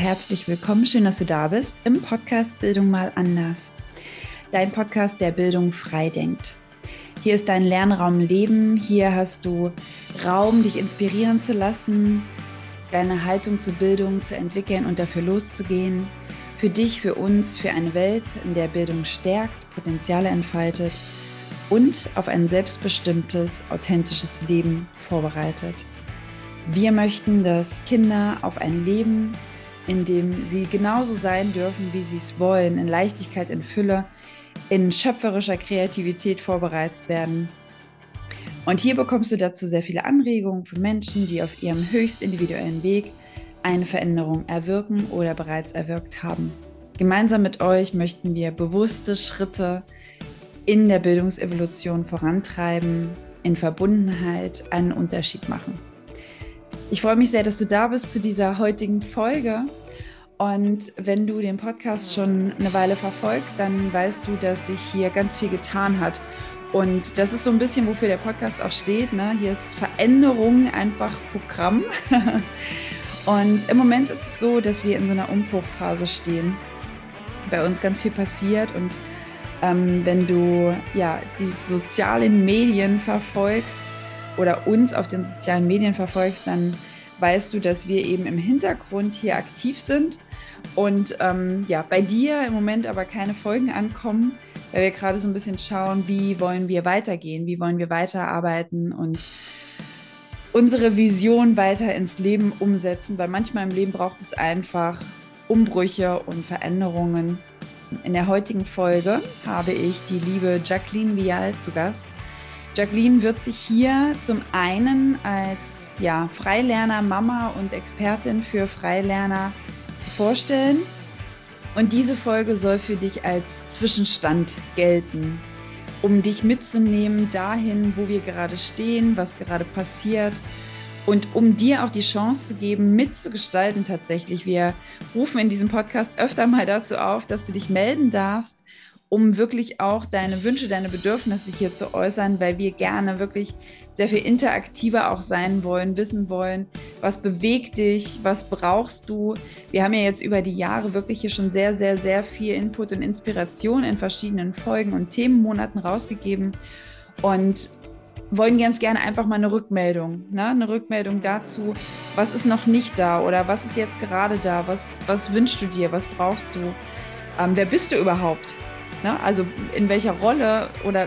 herzlich willkommen. Schön, dass du da bist im Podcast Bildung mal anders. Dein Podcast, der Bildung frei denkt. Hier ist dein Lernraum Leben. Hier hast du Raum, dich inspirieren zu lassen, deine Haltung zur Bildung zu entwickeln und dafür loszugehen. Für dich, für uns, für eine Welt, in der Bildung stärkt, Potenziale entfaltet und auf ein selbstbestimmtes, authentisches Leben vorbereitet. Wir möchten, dass Kinder auf ein Leben, in dem sie genauso sein dürfen, wie sie es wollen, in Leichtigkeit, in Fülle, in schöpferischer Kreativität vorbereitet werden. Und hier bekommst du dazu sehr viele Anregungen für Menschen, die auf ihrem höchst individuellen Weg eine Veränderung erwirken oder bereits erwirkt haben. Gemeinsam mit euch möchten wir bewusste Schritte in der Bildungsevolution vorantreiben, in Verbundenheit einen Unterschied machen. Ich freue mich sehr, dass du da bist zu dieser heutigen Folge. Und wenn du den Podcast schon eine Weile verfolgst, dann weißt du, dass sich hier ganz viel getan hat. Und das ist so ein bisschen, wofür der Podcast auch steht, ne? Hier ist Veränderung einfach Programm. Und im Moment ist es so, dass wir in so einer Umbruchphase stehen. Bei uns ganz viel passiert und wenn du die sozialen Medien verfolgst, oder uns auf den sozialen Medien verfolgst, dann weißt du, dass wir eben im Hintergrund hier aktiv sind und bei dir im Moment aber keine Folgen ankommen, weil wir gerade so ein bisschen schauen, wie wollen wir weitergehen, wie wollen wir weiterarbeiten und unsere Vision weiter ins Leben umsetzen, weil manchmal im Leben braucht es einfach Umbrüche und Veränderungen. In der heutigen Folge habe ich die liebe Jacqueline Vial zu Gast. Jacqueline wird sich hier zum einen als Freilerner, Mama und Expertin für Freilerner vorstellen. Und diese Folge soll für dich als Zwischenstand gelten, um dich mitzunehmen dahin, wo wir gerade stehen, was gerade passiert und um dir auch die Chance zu geben, mitzugestalten tatsächlich. Wir rufen in diesem Podcast öfter mal dazu auf, dass du dich melden darfst, um wirklich auch deine Wünsche, deine Bedürfnisse hier zu äußern, weil wir gerne wirklich sehr viel interaktiver auch sein wollen, wissen wollen, was bewegt dich, was brauchst du. Wir haben ja jetzt über die Jahre wirklich hier schon sehr, sehr, sehr viel Input und Inspiration in verschiedenen Folgen und Themenmonaten rausgegeben und wollen ganz gerne einfach mal eine Rückmeldung, eine Rückmeldung dazu, was ist noch nicht da oder was ist jetzt gerade da, was wünschst du dir, was brauchst du, wer bist du überhaupt? Also in welcher Rolle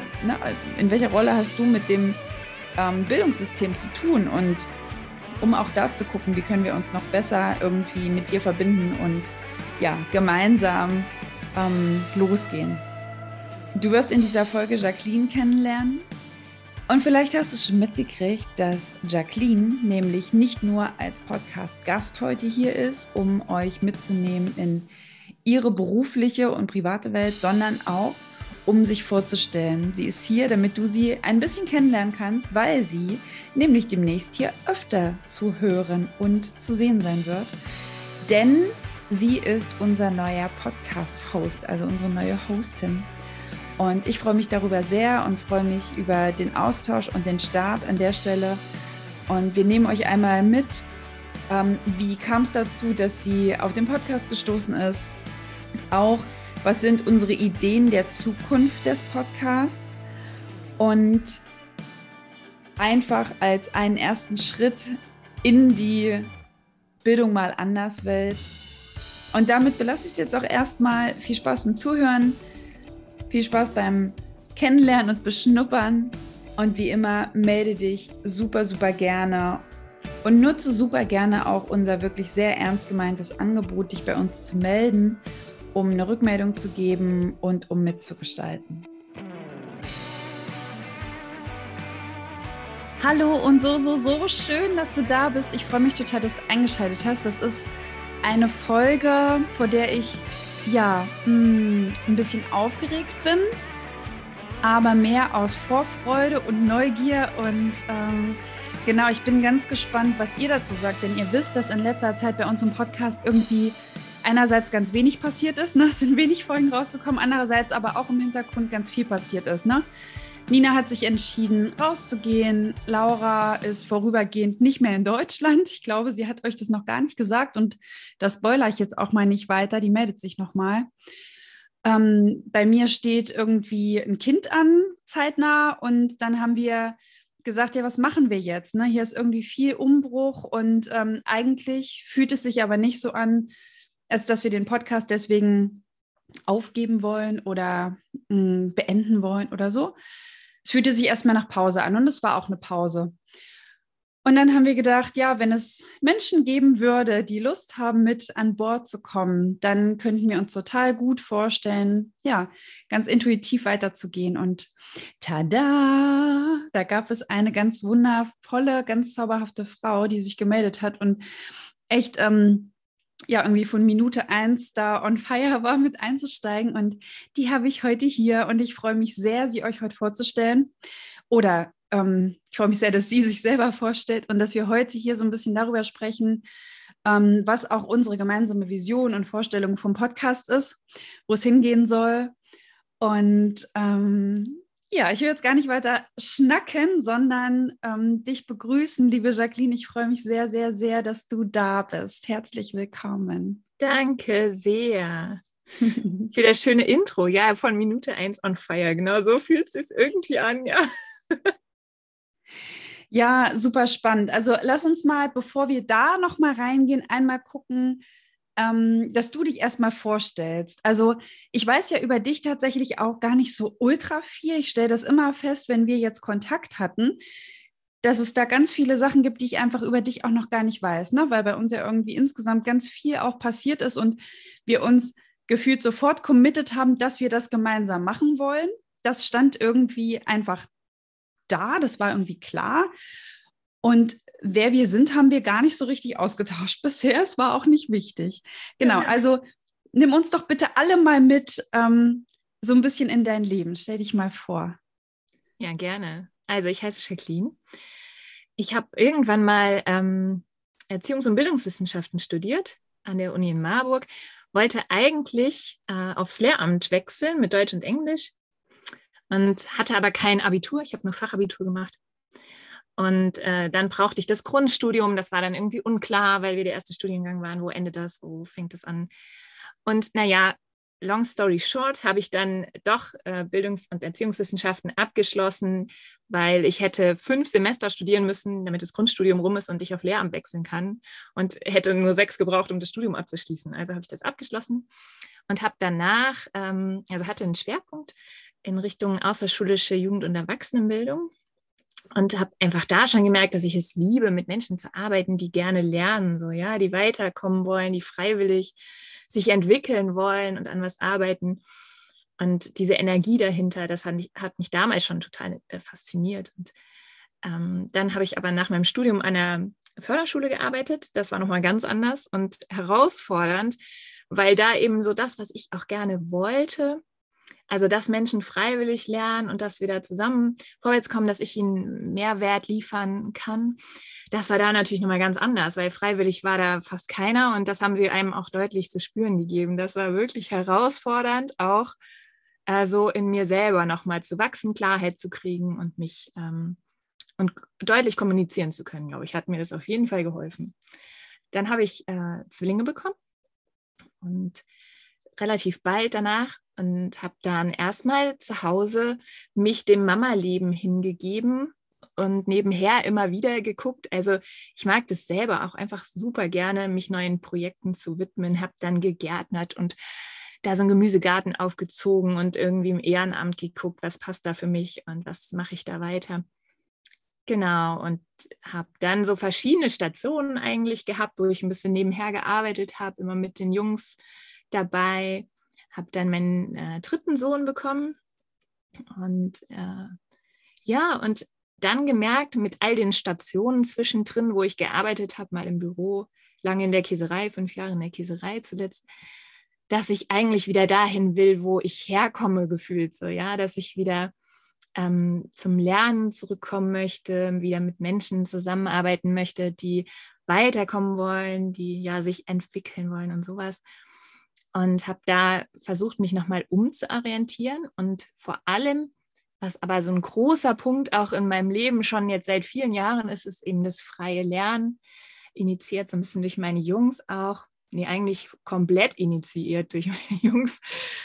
hast du mit dem Bildungssystem zu tun und um auch da zu gucken, wie können wir uns noch besser irgendwie mit dir verbinden und gemeinsam losgehen. Du wirst in dieser Folge Jacqueline kennenlernen und vielleicht hast du schon mitgekriegt, dass Jacqueline nämlich nicht nur als Podcast-Gast heute hier ist, um euch mitzunehmen in ihre berufliche und private Welt, sondern auch, um sich vorzustellen. Sie ist hier, damit du sie ein bisschen kennenlernen kannst, weil sie nämlich demnächst hier öfter zu hören und zu sehen sein wird. Denn sie ist unser neuer Podcast-Host, also unsere neue Hostin. Und ich freue mich darüber sehr und freue mich über den Austausch und den Start an der Stelle. Und wir nehmen euch einmal mit, wie kam es dazu, dass sie auf den Podcast gestoßen ist. Auch, was sind unsere Ideen der Zukunft des Podcasts und einfach als einen ersten Schritt in die Bildung mal anders Welt. Und damit belasse ich es jetzt auch erstmal. Viel Spaß beim Zuhören, viel Spaß beim Kennenlernen und Beschnuppern und wie immer melde dich super, super gerne und nutze super gerne auch unser wirklich sehr ernst gemeintes Angebot, dich bei uns zu melden, um eine Rückmeldung zu geben und um mitzugestalten. Hallo und so schön, dass du da bist. Ich freue mich total, dass du eingeschaltet hast. Das ist eine Folge, vor der ich ein bisschen aufgeregt bin, aber mehr aus Vorfreude und Neugier und genau, ich bin ganz gespannt, was ihr dazu sagt, denn ihr wisst, dass in letzter Zeit bei uns im Podcast irgendwie einerseits ganz wenig passiert ist, es sind wenig Folgen rausgekommen, andererseits aber auch im Hintergrund ganz viel passiert ist, Nina hat sich entschieden, rauszugehen. Laura ist vorübergehend nicht mehr in Deutschland. Ich glaube, sie hat euch das noch gar nicht gesagt und das spoilere ich jetzt auch mal nicht weiter. Die meldet sich nochmal. Bei mir steht irgendwie ein Kind an, zeitnah. Und dann haben wir gesagt, ja, was machen wir jetzt? Ne? Hier ist irgendwie viel Umbruch und eigentlich fühlt es sich aber nicht so an, als dass wir den Podcast deswegen aufgeben wollen oder beenden wollen oder so. Es fühlte sich erstmal nach Pause an und es war auch eine Pause. Und dann haben wir gedacht, ja, wenn es Menschen geben würde, die Lust haben, mit an Bord zu kommen, dann könnten wir uns total gut vorstellen, ja, ganz intuitiv weiterzugehen. Und tada, da gab es eine ganz wundervolle, ganz zauberhafte Frau, die sich gemeldet hat und echt, ja, irgendwie von Minute 1 da on fire war, mit einzusteigen. Und die habe ich heute hier und ich freue mich sehr, sie euch heute vorzustellen. Oder ich freue mich sehr, dass sie sich selber vorstellt und dass wir heute hier so ein bisschen darüber sprechen, was auch unsere gemeinsame Vision und Vorstellung vom Podcast ist, wo es hingehen soll. Und ja, ich will jetzt gar nicht weiter schnacken, sondern dich begrüßen, liebe Jacqueline. Ich freue mich sehr, sehr, sehr, dass du da bist. Herzlich willkommen. Danke sehr für das schöne Intro. Ja, von Minute 1 on fire. Genau so fühlt es sich irgendwie an, ja. Ja, super spannend. Also lass uns mal, bevor wir da noch mal reingehen, einmal gucken, dass du dich erstmal vorstellst. Also ich weiß ja über dich tatsächlich auch gar nicht so ultra viel. Ich stelle das immer fest, wenn wir jetzt Kontakt hatten, dass es da ganz viele Sachen gibt, die ich einfach über dich auch noch gar nicht weiß, ne? Weil bei uns ja irgendwie insgesamt ganz viel auch passiert ist und wir uns gefühlt sofort committed haben, dass wir das gemeinsam machen wollen. Das stand irgendwie einfach da, das war irgendwie klar. Und wer wir sind, haben wir gar nicht so richtig ausgetauscht bisher. Es war auch nicht wichtig. Genau, also nimm uns doch bitte alle mal mit so ein bisschen in dein Leben. Stell dich mal vor. Ja, gerne. Also ich heiße Jacqueline. Ich habe irgendwann mal Erziehungs- und Bildungswissenschaften studiert an der Uni in Marburg, wollte eigentlich aufs Lehramt wechseln mit Deutsch und Englisch und hatte aber kein Abitur. Ich habe nur Fachabitur gemacht. Und dann brauchte ich das Grundstudium. Das war dann irgendwie unklar, weil wir der erste Studiengang waren. Wo endet das? Wo fängt das an? Und naja, long story short, habe ich dann doch Bildungs- und Erziehungswissenschaften abgeschlossen, weil ich hätte 5 Semester studieren müssen, damit das Grundstudium rum ist und ich auf Lehramt wechseln kann. Und hätte nur 6 gebraucht, um das Studium abzuschließen. Also habe ich das abgeschlossen und habe danach, also hatte einen Schwerpunkt in Richtung außerschulische Jugend- und Erwachsenenbildung. Und habe einfach da schon gemerkt, dass ich es liebe, mit Menschen zu arbeiten, die gerne lernen, so ja, die weiterkommen wollen, die freiwillig sich entwickeln wollen und an was arbeiten. Und diese Energie dahinter, das hat mich damals schon total fasziniert. Und dann habe ich aber nach meinem Studium an einer Förderschule gearbeitet. Das war nochmal ganz anders und herausfordernd, weil da eben so das, was ich auch gerne wollte, also, dass Menschen freiwillig lernen und dass wir da zusammen vorwärts kommen, dass ich ihnen Mehrwert liefern kann. Das war da natürlich nochmal ganz anders, weil freiwillig war da fast keiner und das haben sie einem auch deutlich zu spüren gegeben. Das war wirklich herausfordernd, auch so in mir selber nochmal zu wachsen, Klarheit zu kriegen und mich und deutlich kommunizieren zu können, glaube ich, hat mir das auf jeden Fall geholfen. Dann habe ich Zwillinge bekommen und relativ bald danach und habe dann erstmal zu Hause mich dem Mama-Leben hingegeben und nebenher immer wieder geguckt. Also ich mag das selber auch einfach super gerne, mich neuen Projekten zu widmen, habe dann gegärtnert und da so einen Gemüsegarten aufgezogen und irgendwie im Ehrenamt geguckt, was passt da für mich und was mache ich da weiter. Genau, und habe dann so verschiedene Stationen eigentlich gehabt, wo ich ein bisschen nebenher gearbeitet habe, immer mit den Jungs dabei, habe dann meinen 3. Sohn bekommen und ja, und dann gemerkt, mit all den Stationen zwischendrin, wo ich gearbeitet habe, mal im Büro, lange in der Käserei, 5 Jahre in der Käserei zuletzt, dass ich eigentlich wieder dahin will, wo ich herkomme, gefühlt so, ja, dass ich wieder zum Lernen zurückkommen möchte, wieder mit Menschen zusammenarbeiten möchte, die weiterkommen wollen, die ja sich entwickeln wollen und sowas. Und habe da versucht, mich nochmal umzuorientieren und vor allem Was aber so ein großer Punkt auch in meinem Leben schon jetzt seit vielen Jahren ist, ist eben das freie Lernen, initiiert so ein bisschen durch meine Jungs auch. Nee, eigentlich komplett initiiert durch meine Jungs,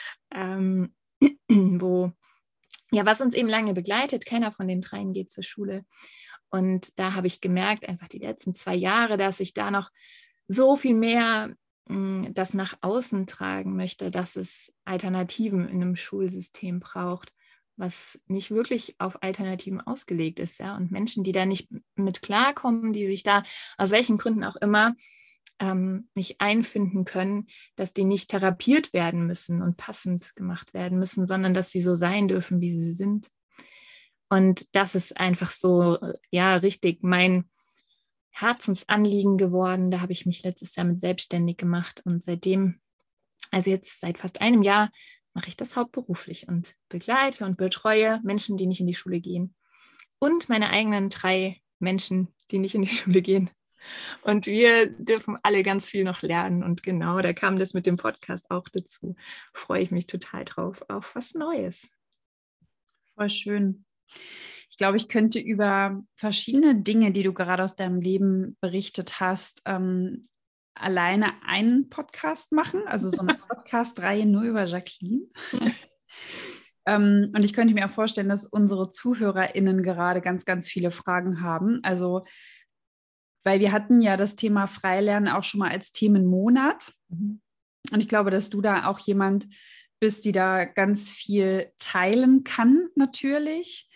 wo, ja, was uns eben lange begleitet, keiner von den dreien geht zur Schule. Und da habe ich gemerkt, einfach die letzten 2 Jahre, dass ich da noch so viel mehr das nach außen tragen möchte, dass es Alternativen in einem Schulsystem braucht, was nicht wirklich auf Alternativen ausgelegt ist, ja, und Menschen, die da nicht mit klarkommen, die sich da aus welchen Gründen auch immer nicht einfinden können, dass die nicht therapiert werden müssen und passend gemacht werden müssen, sondern dass sie so sein dürfen, wie sie sind. Und das ist einfach so, ja, richtig mein Herzensanliegen geworden. Da habe ich mich letztes Jahr mit selbstständig gemacht und seitdem, also jetzt seit fast einem Jahr, mache ich das hauptberuflich und begleite und betreue Menschen, die nicht in die Schule gehen und meine eigenen 3 Menschen, die nicht in die Schule gehen. Und wir dürfen alle ganz viel noch lernen und genau, da kam das mit dem Podcast auch dazu. Freue ich mich total drauf, auf was Neues. Voll schön. Ich glaube, ich könnte über verschiedene Dinge, die du gerade aus deinem Leben berichtet hast, alleine einen Podcast machen, also so eine Podcast-Reihe nur über Jacqueline. Und ich könnte mir auch vorstellen, dass unsere ZuhörerInnen gerade ganz, ganz viele Fragen haben. Also, weil wir hatten ja das Thema Freilernen auch schon mal als Themenmonat. Und ich glaube, dass du da auch jemand bist, die da ganz viel teilen kann, natürlich.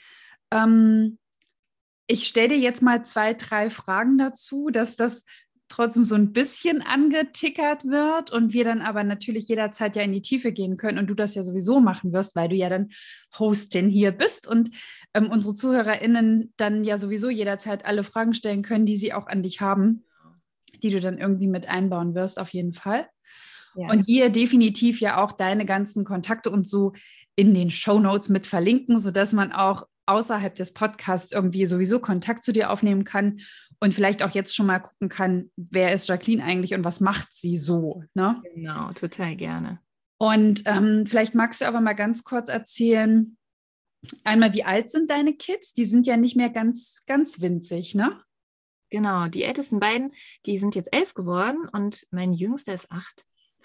Ich stelle dir jetzt mal 2, 3 Fragen dazu, dass das trotzdem so ein bisschen angetickert wird und wir dann aber natürlich jederzeit ja in die Tiefe gehen können und du das ja sowieso machen wirst, weil du ja dann Hostin hier bist und unsere ZuhörerInnen dann ja sowieso jederzeit alle Fragen stellen können, die sie auch an dich haben, die du dann irgendwie mit einbauen wirst, auf jeden Fall. Ja. Und hier definitiv ja auch deine ganzen Kontakte und so in den Shownotes mit verlinken, sodass man auch außerhalb des Podcasts irgendwie sowieso Kontakt zu dir aufnehmen kann und vielleicht auch jetzt schon mal gucken kann, wer ist Jacqueline eigentlich und was macht sie so, ne? Genau, total gerne. Und vielleicht magst du aber mal ganz kurz erzählen, einmal, wie alt sind deine Kids? Die sind ja nicht mehr ganz, ganz winzig, ne? Genau, die ältesten beiden, die sind jetzt 11 geworden und mein Jüngster ist 8.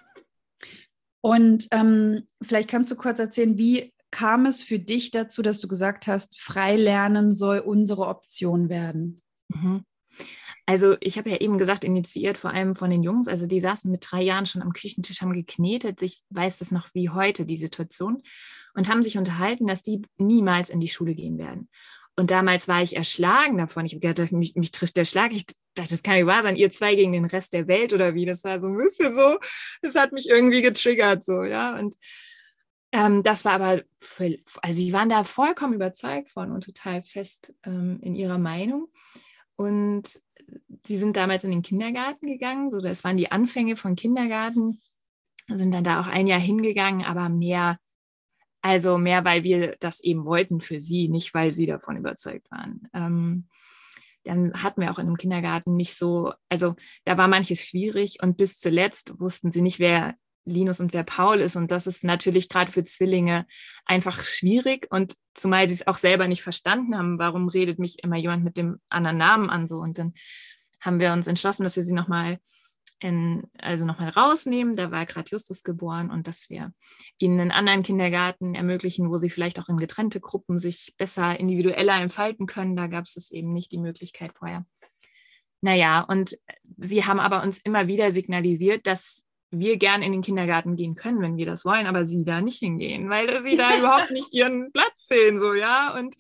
Und vielleicht kannst du kurz erzählen, wie kam es für dich dazu, dass du gesagt hast, Freilernen soll unsere Option werden? Also ich habe ja eben gesagt, initiiert vor allem von den Jungs. Also die saßen mit 3 Jahren schon am Küchentisch, haben geknetet. Ich weiß das noch wie heute, die Situation. Und haben sich unterhalten, dass die niemals in die Schule gehen werden. Und damals war ich erschlagen davon. Ich habe gedacht, mich trifft der Schlag. Ich dachte, das kann nicht wahr sein. Ihr 2 gegen den Rest der Welt oder wie? Das war so ein bisschen so, das hat mich irgendwie getriggert. So, ja. Und das war aber, also sie waren da vollkommen überzeugt von und total fest in ihrer Meinung. Und sie sind damals in den Kindergarten gegangen. So, das waren die Anfänge von Kindergarten. Sind dann da auch ein Jahr hingegangen, aber mehr, weil wir das eben wollten für sie, nicht weil sie davon überzeugt waren. Dann hatten wir auch in einem Kindergarten nicht so, also da war manches schwierig und bis zuletzt wussten sie nicht, wer Linus und wer Paul ist. Und das ist natürlich gerade für Zwillinge einfach schwierig. Und zumal sie es auch selber nicht verstanden haben, warum redet mich immer jemand mit dem anderen Namen an so. Und dann haben wir uns entschlossen, dass wir sie nochmal rausnehmen. Da war gerade Justus geboren und dass wir ihnen einen anderen Kindergarten ermöglichen, wo sie vielleicht auch in getrennte Gruppen sich besser individueller entfalten können. Da gab es eben nicht die Möglichkeit vorher. Naja, und sie haben aber uns immer wieder signalisiert, dass wir gern in den Kindergarten gehen können, wenn wir das wollen, aber sie da nicht hingehen, weil sie da überhaupt nicht ihren Platz sehen, so, ja, und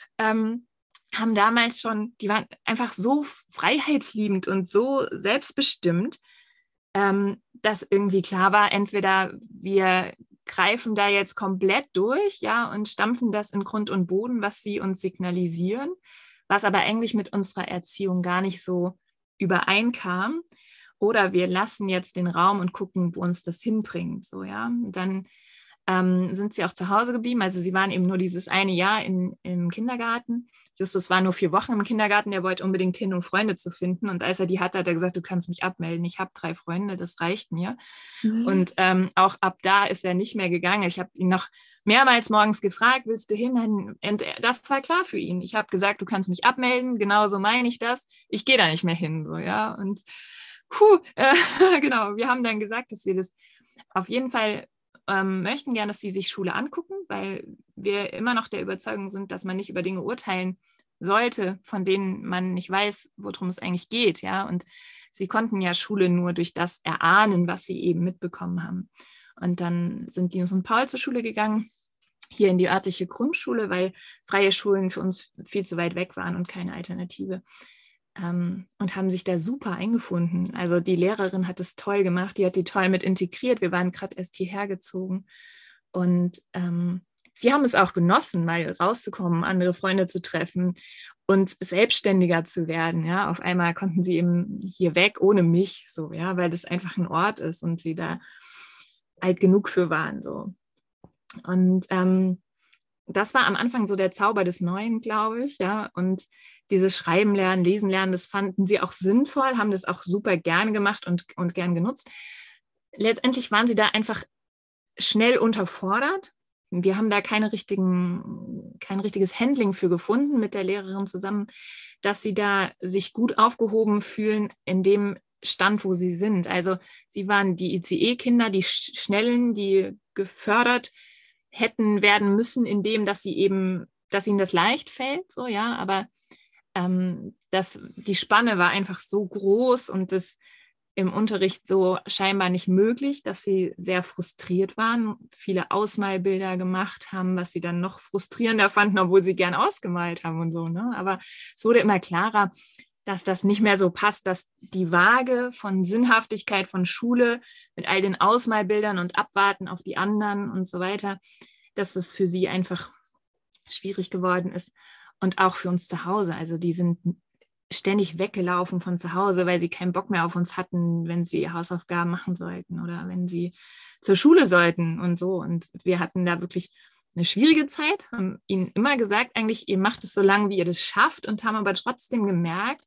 haben damals schon, die waren einfach so freiheitsliebend und so selbstbestimmt, dass irgendwie klar war, entweder wir greifen da jetzt komplett durch, ja, und stampfen das in Grund und Boden, was sie uns signalisieren, was aber eigentlich mit unserer Erziehung gar nicht so übereinkam. Oder wir lassen jetzt den Raum und gucken, wo uns das hinbringt. So, ja. Dann sind sie auch zu Hause geblieben. Also sie waren eben nur dieses eine Jahr im Kindergarten. Justus war nur 4 Wochen im Kindergarten, der wollte unbedingt hin, um Freunde zu finden. Und als er die hatte, hat er gesagt, du kannst mich abmelden. Ich habe 3 Freunde, das reicht mir. Und auch ab da ist er nicht mehr gegangen. Ich habe ihn noch mehrmals morgens gefragt, willst du hin? Und das war klar für ihn. Ich habe gesagt, du kannst mich abmelden, genau so meine ich das. Ich gehe da nicht mehr hin. So, ja. Und genau, wir haben dann gesagt, dass wir das auf jeden Fall möchten gerne, dass sie sich Schule angucken, weil wir immer noch der Überzeugung sind, dass man nicht über Dinge urteilen sollte, von denen man nicht weiß, worum es eigentlich geht. Ja? Und sie konnten ja Schule nur durch das erahnen, was sie eben mitbekommen haben. Und dann sind die in St. Paul zur Schule gegangen, hier in die örtliche Grundschule, weil freie Schulen für uns viel zu weit weg waren und keine Alternative. Und haben sich da super eingefunden. Also die Lehrerin hat es toll gemacht, die hat die toll mit integriert. Wir waren gerade erst hierher gezogen. Und sie haben es auch genossen, mal rauszukommen, andere Freunde zu treffen und selbstständiger zu werden. Ja? Auf einmal konnten sie eben hier weg ohne mich, so, ja, weil das einfach ein Ort ist und sie da alt genug für waren. So. Und das war am Anfang so der Zauber des Neuen, glaube ich, ja. Und dieses Schreiben lernen, Lesen lernen, das fanden sie auch sinnvoll, haben das auch super gerne gemacht und gern genutzt. Letztendlich waren sie da einfach schnell unterfordert. Wir haben da kein richtiges Handling für gefunden mit der Lehrerin zusammen, dass sie da sich gut aufgehoben fühlen in dem Stand, wo sie sind. Also sie waren die ICE-Kinder, die Schnellen, die gefördert hätten werden müssen, indem, dass ihnen das leicht fällt, so, ja, aber die Spanne war einfach so groß und das im Unterricht so scheinbar nicht möglich, dass sie sehr frustriert waren, viele Ausmalbilder gemacht haben, was sie dann noch frustrierender fanden, obwohl sie gern ausgemalt haben und so, ne? Aber es wurde immer klarer, dass das nicht mehr so passt, dass die Waage von Sinnhaftigkeit von Schule mit all den Ausmalbildern und Abwarten auf die anderen und so weiter, dass das für sie einfach schwierig geworden ist. Und auch für uns zu Hause. Also die sind ständig weggelaufen von zu Hause, weil sie keinen Bock mehr auf uns hatten, wenn sie Hausaufgaben machen sollten oder wenn sie zur Schule sollten und so. Und wir hatten da wirklich eine schwierige Zeit, haben ihnen immer gesagt, eigentlich, ihr macht es so lange, wie ihr das schafft, und haben aber trotzdem gemerkt,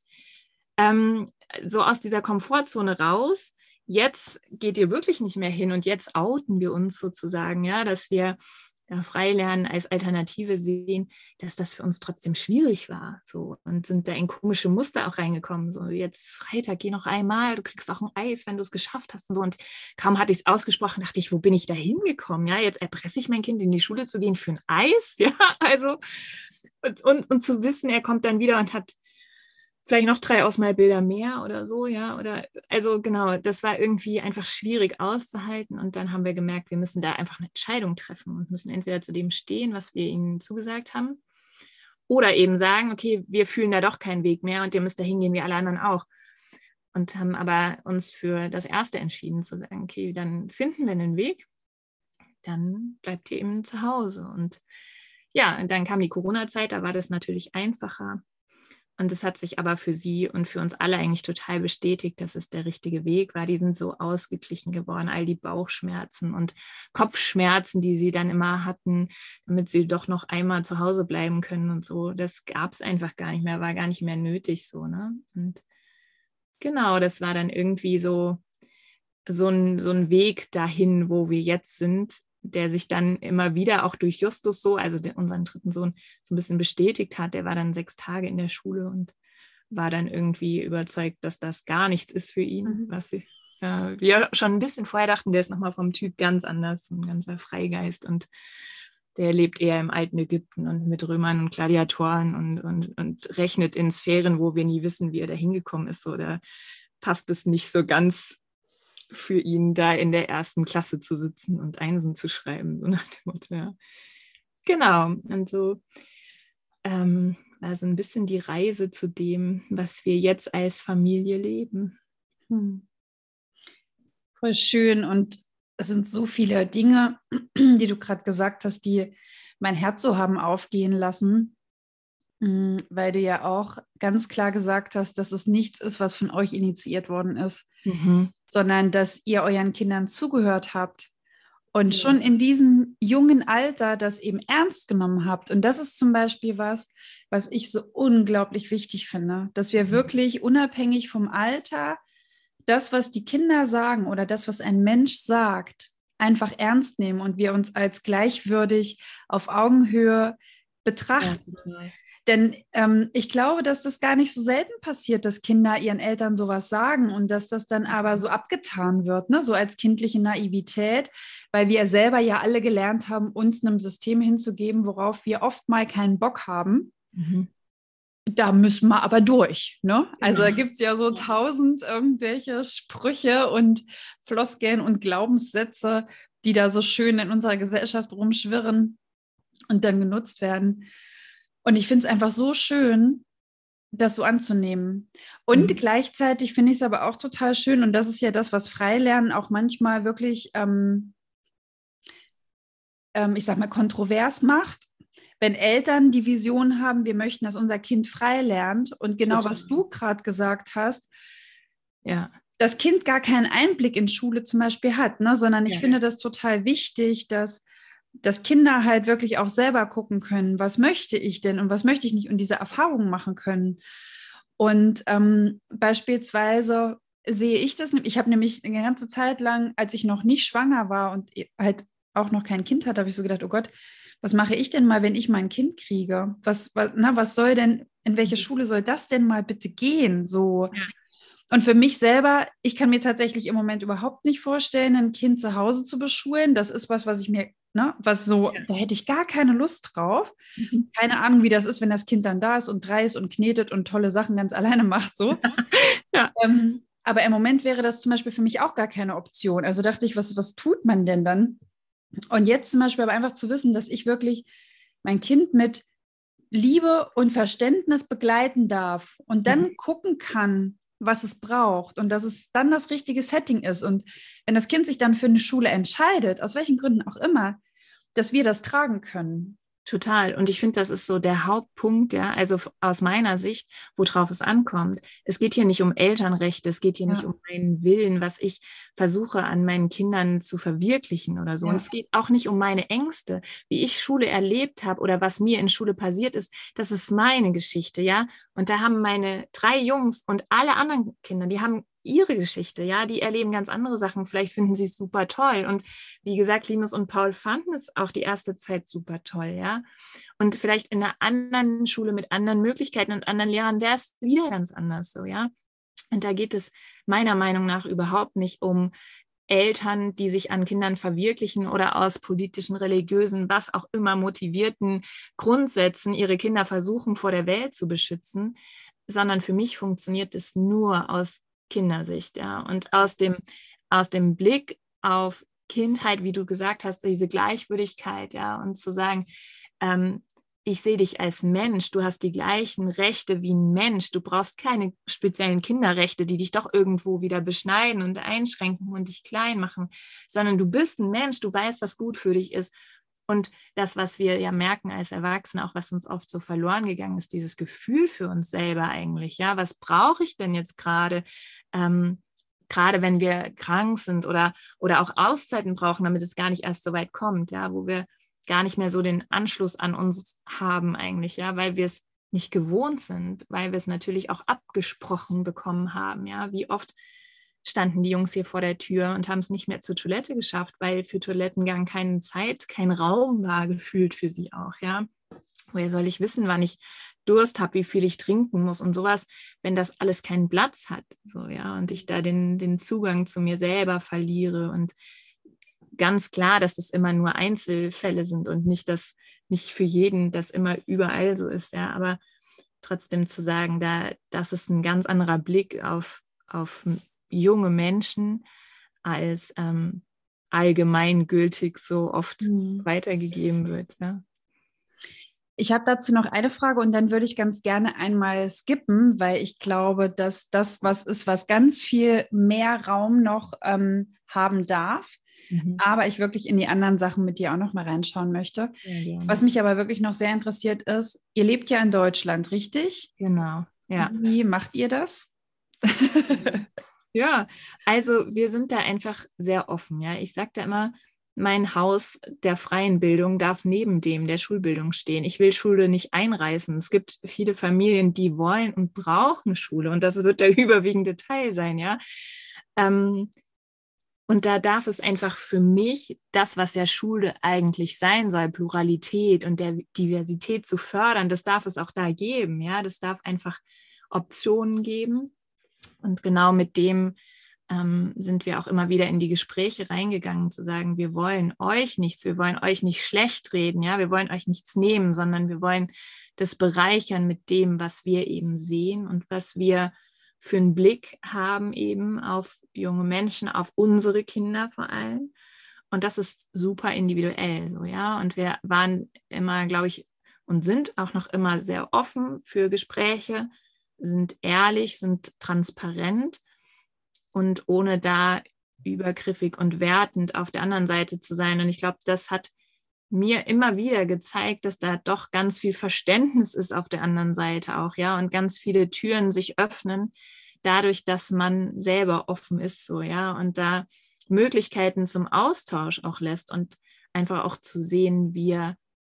so aus dieser Komfortzone raus, jetzt geht ihr wirklich nicht mehr hin und jetzt outen wir uns sozusagen, ja, dass wir Freilernen als Alternative sehen, dass das für uns trotzdem schwierig war, so, und sind da in komische Muster auch reingekommen, so, jetzt Freitag, geh noch einmal, du kriegst auch ein Eis, wenn du es geschafft hast und so, und kaum hatte ich es ausgesprochen, dachte ich, wo bin ich da hingekommen, ja, jetzt erpresse ich mein Kind, in die Schule zu gehen für ein Eis, ja, also, und zu wissen, er kommt dann wieder und hat vielleicht noch 3 Ausmalbilder mehr oder so, ja, oder, also genau, das war irgendwie einfach schwierig auszuhalten, und dann haben wir gemerkt, wir müssen da einfach eine Entscheidung treffen und müssen entweder zu dem stehen, was wir ihnen zugesagt haben, oder eben sagen, okay, wir fühlen da doch keinen Weg mehr und ihr müsst da hingehen wie alle anderen auch, und haben aber uns für das Erste entschieden, zu sagen, okay, dann finden wir einen Weg, dann bleibt ihr eben zu Hause. Und ja, und dann kam die Corona-Zeit, da war das natürlich einfacher. Und es hat sich aber für sie und für uns alle eigentlich total bestätigt, dass es der richtige Weg war. Die sind so ausgeglichen geworden, all die Bauchschmerzen und Kopfschmerzen, die sie dann immer hatten, damit sie doch noch einmal zu Hause bleiben können und so. Das gab es einfach gar nicht mehr, war gar nicht mehr nötig so, ne? Und genau, das war dann irgendwie so ein Weg dahin, wo wir jetzt sind, der sich dann immer wieder auch durch Justus so, also unseren 3. Sohn, so ein bisschen bestätigt hat. Der war dann 6 Tage in der Schule und war dann irgendwie überzeugt, dass das gar nichts ist für ihn, was wir schon ein bisschen vorher dachten, der ist nochmal vom Typ ganz anders, ein ganzer Freigeist, und der lebt eher im alten Ägypten und mit Römern und Gladiatoren und rechnet in Sphären, wo wir nie wissen, wie er da hingekommen ist, oder passt es nicht so ganz für ihn, da in der 1. Klasse zu sitzen und Einsen zu schreiben, so nach dem Motto, ja. Genau, und so war so ein bisschen die Reise zu dem, was wir jetzt als Familie leben. Voll schön, und es sind so viele Dinge, die du gerade gesagt hast, die mein Herz so haben aufgehen lassen, weil du ja auch ganz klar gesagt hast, dass es nichts ist, was von euch initiiert worden ist, sondern dass ihr euren Kindern zugehört habt und Ja. schon in diesem jungen Alter das eben ernst genommen habt. Und das ist zum Beispiel was ich so unglaublich wichtig finde, dass wir wirklich unabhängig vom Alter das, was die Kinder sagen oder das, was ein Mensch sagt, einfach ernst nehmen und wir uns als gleichwürdig auf Augenhöhe betrachten. Total. Denn ich glaube, dass das gar nicht so selten passiert, dass Kinder ihren Eltern sowas sagen und dass das dann aber so abgetan wird, ne? So als kindliche Naivität, weil wir selber ja alle gelernt haben, uns einem System hinzugeben, worauf wir oft mal keinen Bock haben. Mhm. Da müssen wir aber durch. Ne? Also da Genau. gibt es ja so 1000 irgendwelche Sprüche und Floskeln und Glaubenssätze, die da so schön in unserer Gesellschaft rumschwirren und dann genutzt werden. Und ich finde es einfach so schön, das so anzunehmen. Und gleichzeitig finde ich es aber auch total schön, und das ist ja das, was Freilernen auch manchmal wirklich, ich sag mal, kontrovers macht, wenn Eltern die Vision haben, wir möchten, dass unser Kind frei lernt und genau Total. was du gerade gesagt hast, Ja. das Kind gar keinen Einblick in Schule zum Beispiel hat, ne? Sondern ich finde das total wichtig, dass Kinder halt wirklich auch selber gucken können, was möchte ich denn und was möchte ich nicht und diese Erfahrungen machen können. Und beispielsweise sehe ich das, ich habe nämlich eine ganze Zeit lang, als ich noch nicht schwanger war und halt auch noch kein Kind hatte, habe ich so gedacht, oh Gott, was mache ich denn mal, wenn ich mein Kind kriege? Was soll denn, in welche Schule soll das denn mal bitte gehen? So. Ja. Und für mich selber, ich kann mir tatsächlich im Moment überhaupt nicht vorstellen, ein Kind zu Hause zu beschulen. Das ist was ich mir, ne, was so, da hätte ich gar keine Lust drauf. Mhm. Keine Ahnung, wie das ist, wenn das Kind dann da ist und drei ist und knetet und tolle Sachen ganz alleine macht, so. Ja. Aber im Moment wäre das zum Beispiel für mich auch gar keine Option. Also dachte ich, was tut man denn dann? Und jetzt zum Beispiel aber einfach zu wissen, dass ich wirklich mein Kind mit Liebe und Verständnis begleiten darf und dann gucken kann, was es braucht und dass es dann das richtige Setting ist. Und wenn das Kind sich dann für eine Schule entscheidet, aus welchen Gründen auch immer, dass wir das tragen können. Total. Und ich finde, das ist so der Hauptpunkt, ja, also aus meiner Sicht, worauf es ankommt. Es geht hier nicht um Elternrechte, es geht hier nicht um meinen Willen, was ich versuche an meinen Kindern zu verwirklichen oder so. Und es geht auch nicht um meine Ängste, wie ich Schule erlebt habe oder was mir in Schule passiert ist. Das ist meine Geschichte, ja. Und da haben meine 3 Jungs und alle anderen Kinder, die haben ihre Geschichte, ja, die erleben ganz andere Sachen. Vielleicht finden sie es super toll. Und wie gesagt, Linus und Paul fanden es auch die erste Zeit super toll, ja. Und vielleicht in einer anderen Schule mit anderen Möglichkeiten und anderen Lehrern wäre es wieder ganz anders so, ja. Und da geht es meiner Meinung nach überhaupt nicht um Eltern, die sich an Kindern verwirklichen oder aus politischen, religiösen, was auch immer motivierten Grundsätzen ihre Kinder versuchen, vor der Welt zu beschützen, sondern für mich funktioniert es nur aus Kindersicht, ja, und aus dem Blick auf Kindheit, wie du gesagt hast, diese Gleichwürdigkeit, ja, und zu sagen, ich sehe dich als Mensch, du hast die gleichen Rechte wie ein Mensch, du brauchst keine speziellen Kinderrechte, die dich doch irgendwo wieder beschneiden und einschränken und dich klein machen, sondern du bist ein Mensch, du weißt, was gut für dich ist. Und das, was wir ja merken als Erwachsene, auch was uns oft so verloren gegangen ist, dieses Gefühl für uns selber eigentlich, ja, was brauche ich denn jetzt gerade? Gerade wenn wir krank sind oder auch Auszeiten brauchen, damit es gar nicht erst so weit kommt, ja, wo wir gar nicht mehr so den Anschluss an uns haben eigentlich, ja, weil wir es nicht gewohnt sind, weil wir es natürlich auch abgesprochen bekommen haben, ja, wie oft standen die Jungs hier vor der Tür und haben es nicht mehr zur Toilette geschafft, weil für Toilettengang keine Zeit, kein Raum war gefühlt für sie auch, ja. Woher soll ich wissen, wann ich Durst habe, wie viel ich trinken muss und sowas, wenn das alles keinen Platz hat, so, ja, und ich da den Zugang zu mir selber verliere und ganz klar, dass das immer nur Einzelfälle sind und nicht für jeden das immer überall so ist, ja, aber trotzdem zu sagen, das ist ein ganz anderer Blick auf junge Menschen als allgemeingültig so oft weitergegeben wird, ja. Ich habe dazu noch eine Frage und dann würde ich ganz gerne einmal skippen, weil ich glaube, dass das was ist, was ganz viel mehr Raum noch haben darf. Aber ich wirklich in die anderen Sachen mit dir auch noch mal reinschauen möchte. Was mich aber wirklich noch sehr interessiert ist, ihr lebt ja in Deutschland, richtig? Genau, ja. Wie macht ihr das? Ja, also wir sind da einfach sehr offen, ja. Ich sage da immer, mein Haus der freien Bildung darf neben dem der Schulbildung stehen. Ich will Schule nicht einreißen. Es gibt viele Familien, die wollen und brauchen Schule und das wird der überwiegende Teil sein, ja. Und da darf es einfach für mich das, was ja Schule eigentlich sein soll, Pluralität und der Diversität zu fördern, das darf es auch da geben, ja. Das darf einfach Optionen geben. Und genau mit dem sind wir auch immer wieder in die Gespräche reingegangen, zu sagen, wir wollen euch nichts, wir wollen euch nicht schlecht reden, ja, wir wollen euch nichts nehmen, sondern wir wollen das bereichern mit dem, was wir eben sehen und was wir für einen Blick haben eben auf junge Menschen, auf unsere Kinder vor allem. Und das ist super individuell so, ja. Und wir waren immer, glaube ich, und sind auch noch immer sehr offen für Gespräche, sind ehrlich, sind transparent und ohne da übergriffig und wertend auf der anderen Seite zu sein. Und ich glaube, das hat mir immer wieder gezeigt, dass da doch ganz viel Verständnis ist auf der anderen Seite auch, ja, und ganz viele Türen sich öffnen, dadurch, dass man selber offen ist, so, ja, und da Möglichkeiten zum Austausch auch lässt und einfach auch zu sehen, wir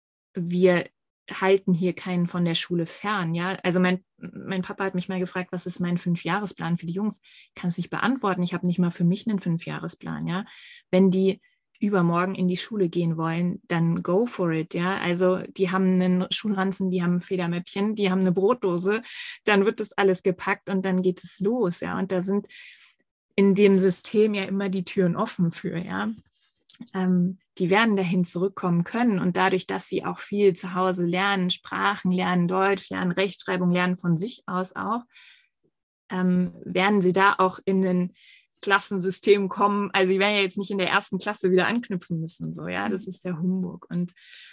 halten hier keinen von der Schule fern, ja. Also mein Papa hat mich mal gefragt, was ist mein 5-Jahresplan für die Jungs? Ich kann es nicht beantworten. Ich habe nicht mal für mich einen 5-Jahresplan, ja. Wenn die übermorgen in die Schule gehen wollen, dann go for it, ja. Also die haben einen Schulranzen, die haben ein Federmäppchen, die haben eine Brotdose, dann wird das alles gepackt und dann geht es los, ja. Und da sind in dem System ja immer die Türen offen für, ja. Die werden dahin zurückkommen können und dadurch, dass sie auch viel zu Hause lernen, Sprachen lernen, Deutsch lernen, Rechtschreibung lernen von sich aus auch, werden sie da auch in ein Klassensystem kommen. Also sie werden ja jetzt nicht in der 1. Klasse wieder anknüpfen müssen, so, ja, das ist der Humbug. Und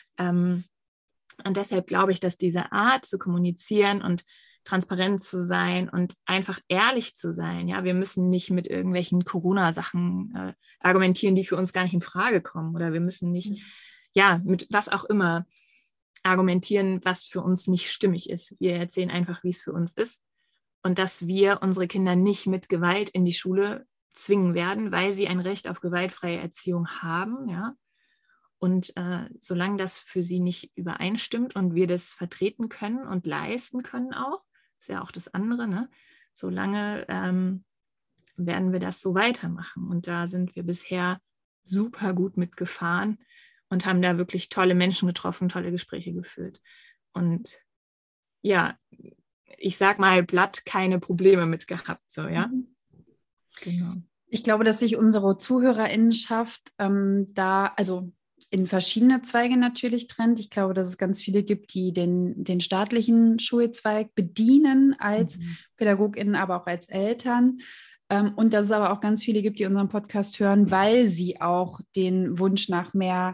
deshalb glaube ich, dass diese Art zu kommunizieren und transparent zu sein und einfach ehrlich zu sein. Ja, wir müssen nicht mit irgendwelchen Corona-Sachen argumentieren, die für uns gar nicht in Frage kommen. Oder wir müssen nicht, ja, mit was auch immer argumentieren, was für uns nicht stimmig ist. Wir erzählen einfach, wie es für uns ist. Und dass wir unsere Kinder nicht mit Gewalt in die Schule zwingen werden, weil sie ein Recht auf gewaltfreie Erziehung haben, ja. Und solange das für sie nicht übereinstimmt und wir das vertreten können und leisten können auch, ist ja auch das andere, ne? Solange werden wir das so weitermachen. Und da sind wir bisher super gut mitgefahren und haben da wirklich tolle Menschen getroffen, tolle Gespräche geführt. Und ja, ich sag mal, Blatt keine Probleme mit gehabt, so, ja. Genau. Ich glaube, dass sich unsere ZuhörerInnenschaft also in verschiedene Zweige natürlich trennt. Ich glaube, dass es ganz viele gibt, die den staatlichen Schulzweig bedienen als PädagogInnen, aber auch als Eltern. Und dass es aber auch ganz viele gibt, die unseren Podcast hören, weil sie auch den Wunsch nach mehr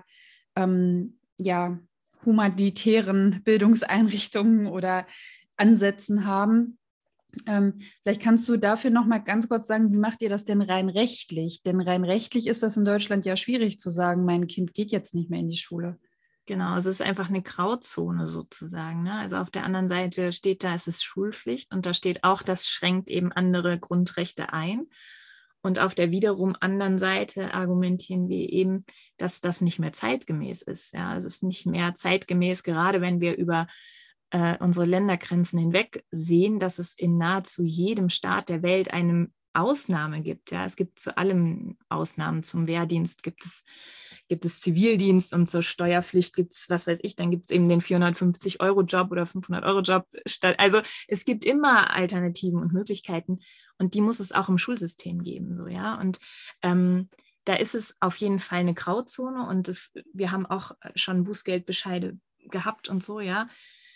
humanitären Bildungseinrichtungen oder Ansätzen haben. Vielleicht kannst du dafür noch mal ganz kurz sagen, wie macht ihr das denn rein rechtlich? Denn rein rechtlich ist das in Deutschland ja schwierig zu sagen, mein Kind geht jetzt nicht mehr in die Schule. Genau, es ist einfach eine Grauzone sozusagen, ne? Also auf der anderen Seite steht da, es ist Schulpflicht und da steht auch, das schränkt eben andere Grundrechte ein. Und auf der wiederum anderen Seite argumentieren wir eben, dass das nicht mehr zeitgemäß ist. Ja, es ist nicht mehr zeitgemäß, gerade wenn wir über unsere Ländergrenzen hinweg sehen, dass es in nahezu jedem Staat der Welt eine Ausnahme gibt. Ja, es gibt zu allem Ausnahmen. Zum Wehrdienst gibt es Zivildienst und zur Steuerpflicht gibt es, was weiß ich, dann gibt es eben den 450-Euro-Job oder 500-Euro-Job. Also es gibt immer Alternativen und Möglichkeiten und die muss es auch im Schulsystem geben. So, ja? Und da ist es auf jeden Fall eine Grauzone und wir haben auch schon Bußgeldbescheide gehabt und so, ja.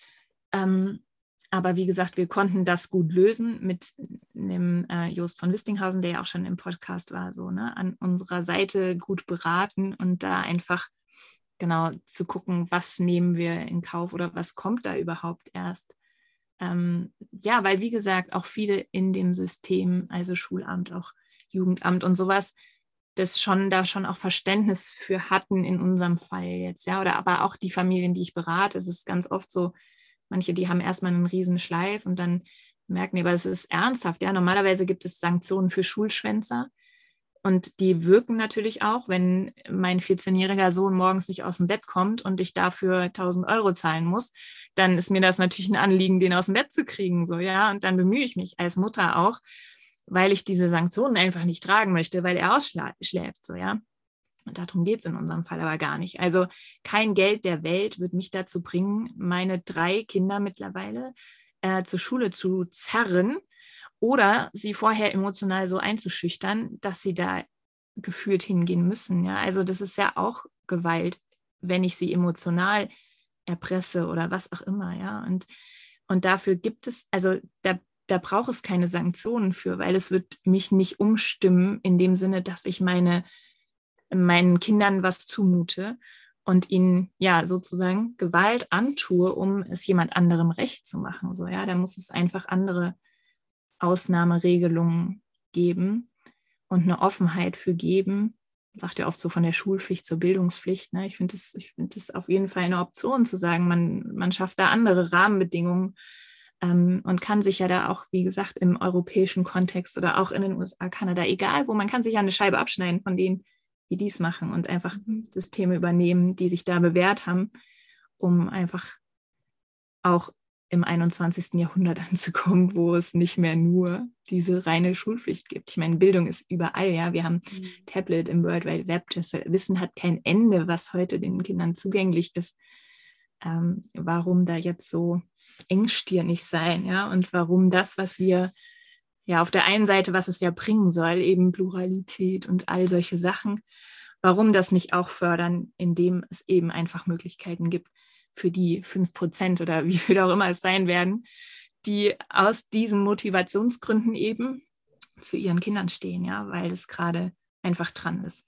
Aber wie gesagt, wir konnten das gut lösen mit dem Jost von Wistinghausen, der ja auch schon im Podcast war, so, ne, an unserer Seite gut beraten und da einfach genau zu gucken, was nehmen wir in Kauf oder was kommt da überhaupt erst. Ja, weil wie gesagt, auch viele in dem System, also Schulamt, auch Jugendamt und sowas, da schon auch Verständnis für hatten in unserem Fall jetzt, ja, oder aber auch die Familien, die ich berate, es ist ganz oft so, manche, die haben erstmal einen riesen Schleif und dann merken die, aber es ist ernsthaft. Ja, normalerweise gibt es Sanktionen für Schulschwänzer. Und die wirken natürlich auch, wenn mein 14-jähriger Sohn morgens nicht aus dem Bett kommt und ich dafür 1.000 € zahlen muss, dann ist mir das natürlich ein Anliegen, den aus dem Bett zu kriegen. So, ja? Und dann bemühe ich mich als Mutter auch, weil ich diese Sanktionen einfach nicht tragen möchte, weil er ausschläft. So, ja? Und darum geht es in unserem Fall aber gar nicht. Also kein Geld der Welt wird mich dazu bringen, meine 3 Kinder mittlerweile zur Schule zu zerren oder sie vorher emotional so einzuschüchtern, dass sie da gefühlt hingehen müssen. Ja? Also das ist ja auch Gewalt, wenn ich sie emotional erpresse oder was auch immer. Ja? Und dafür gibt es, also da braucht es keine Sanktionen für, weil es wird mich nicht umstimmen in dem Sinne, dass ich meinen Kindern was zumute und ihnen ja sozusagen Gewalt antue, um es jemand anderem recht zu machen. So, ja, da muss es einfach andere Ausnahmeregelungen geben und eine Offenheit für geben. Man sagt ja oft so von der Schulpflicht zur Bildungspflicht. Ne? Ich finde das auf jeden Fall eine Option zu sagen, man schafft da andere Rahmenbedingungen und kann sich ja da auch, wie gesagt, im europäischen Kontext oder auch in den USA, Kanada, egal wo, man kann sich ja eine Scheibe abschneiden von denen, die dies machen und einfach Systeme übernehmen, die sich da bewährt haben, um einfach auch im 21. Jahrhundert anzukommen, wo es nicht mehr nur diese reine Schulpflicht gibt. Ich meine, Bildung ist überall, ja. Wir haben Tablet im World Wide Web. Das Wissen hat kein Ende, was heute den Kindern zugänglich ist. Warum da jetzt so engstirnig sein, ja? Und warum das, was wir ja auf der einen Seite, was es ja bringen soll, eben Pluralität und all solche Sachen, warum das nicht auch fördern, indem es eben einfach Möglichkeiten gibt, für die 5% oder wie viel auch immer es sein werden, die aus diesen Motivationsgründen eben zu ihren Kindern stehen, ja, weil es gerade einfach dran ist.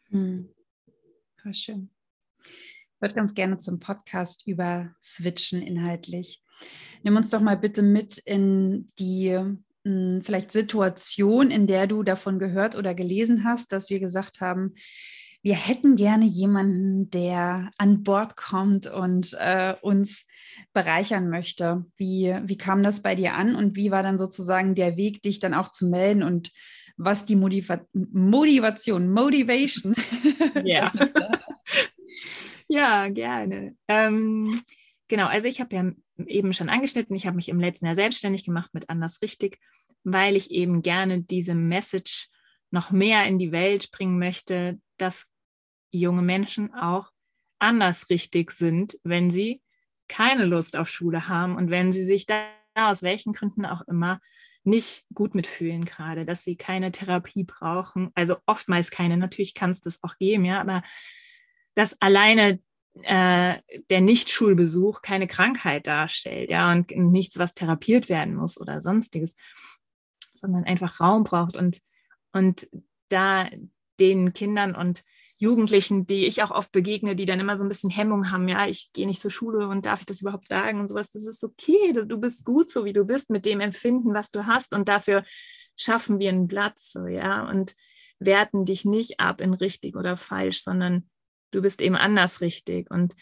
Voll schön. Ich würde ganz gerne zum Podcast über switchen inhaltlich. Nimm uns doch mal bitte mit in die vielleicht Situation, in der du davon gehört oder gelesen hast, dass wir gesagt haben, wir hätten gerne jemanden, der an Bord kommt und uns bereichern möchte. Wie kam das bei dir an und wie war dann sozusagen der Weg, dich dann auch zu melden und was die Motivation Ja. Ja, gerne. Genau, also ich habe ja eben schon angeschnitten, ich habe mich im letzten Jahr selbstständig gemacht mit Anders Richtig, weil ich eben gerne diese Message noch mehr in die Welt bringen möchte, dass junge Menschen auch anders richtig sind, wenn sie keine Lust auf Schule haben und wenn sie sich da aus welchen Gründen auch immer nicht gut mitfühlen gerade, dass sie keine Therapie brauchen, also oftmals keine, natürlich kann es das auch geben, ja, aber dass alleine der Nicht-Schulbesuch keine Krankheit darstellt, ja, und nichts, was therapiert werden muss oder sonstiges, sondern einfach Raum braucht und da den Kindern und Jugendlichen, die ich auch oft begegne, die dann immer so ein bisschen Hemmung haben, ja, ich gehe nicht zur Schule und darf ich das überhaupt sagen und sowas, das ist okay, du bist gut, so wie du bist, mit dem Empfinden, was du hast und dafür schaffen wir einen Platz, so, ja, und werten dich nicht ab in richtig oder falsch, sondern du bist eben anders richtig und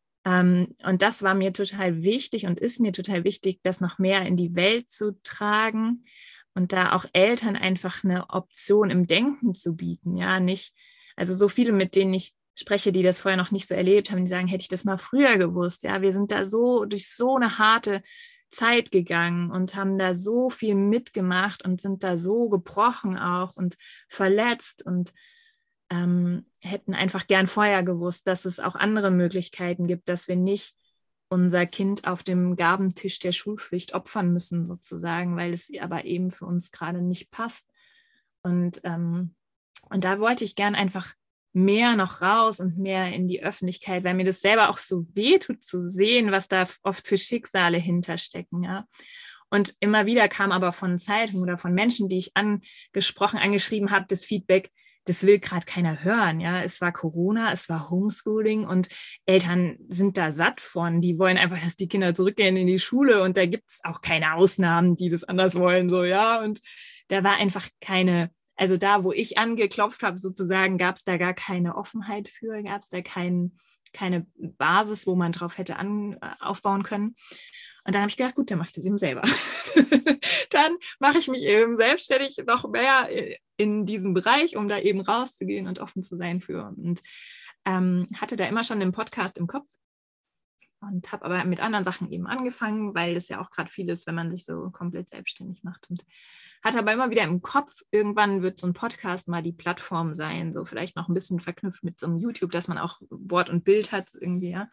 das war mir total wichtig und ist mir total wichtig, das noch mehr in die Welt zu tragen und da auch Eltern einfach eine Option im Denken zu bieten, ja, nicht, also so viele, mit denen ich spreche, die das vorher noch nicht so erlebt haben, die sagen, hätte ich das mal früher gewusst, ja, wir sind da so durch so eine harte Zeit gegangen und haben da so viel mitgemacht und sind da so gebrochen auch und verletzt und hätten einfach gern vorher gewusst, dass es auch andere Möglichkeiten gibt, dass wir nicht unser Kind auf dem Gabentisch der Schulpflicht opfern müssen sozusagen, weil es aber eben für uns gerade nicht passt. Und da wollte ich gern einfach mehr noch raus und mehr in die Öffentlichkeit, weil mir das selber auch so wehtut zu sehen, was da oft für Schicksale hinterstecken, ja. Und immer wieder kam aber von Zeitungen oder von Menschen, die ich angeschrieben habe, das Feedback, das will gerade keiner hören, ja. Es war Corona, es war Homeschooling und Eltern sind da satt von. Die wollen einfach, dass die Kinder zurückgehen in die Schule und da gibt es auch keine Ausnahmen, die das anders wollen, so, ja. Und da war einfach keine, also da, wo ich angeklopft habe, sozusagen, gab es da gar keine Offenheit für, gab es da keine Basis, wo man drauf hätte aufbauen können. Und dann habe ich gedacht, gut, dann mache ich das eben selber. Dann mache ich mich eben selbstständig noch mehr in diesem Bereich, um da eben rauszugehen und offen zu sein für. Und hatte da immer schon den Podcast im Kopf und habe aber mit anderen Sachen eben angefangen, weil es ja auch gerade viel ist, wenn man sich so komplett selbstständig macht. Und hatte aber immer wieder im Kopf, irgendwann wird so ein Podcast mal die Plattform sein, so vielleicht noch ein bisschen verknüpft mit so einem YouTube, dass man auch Wort und Bild hat irgendwie, ja.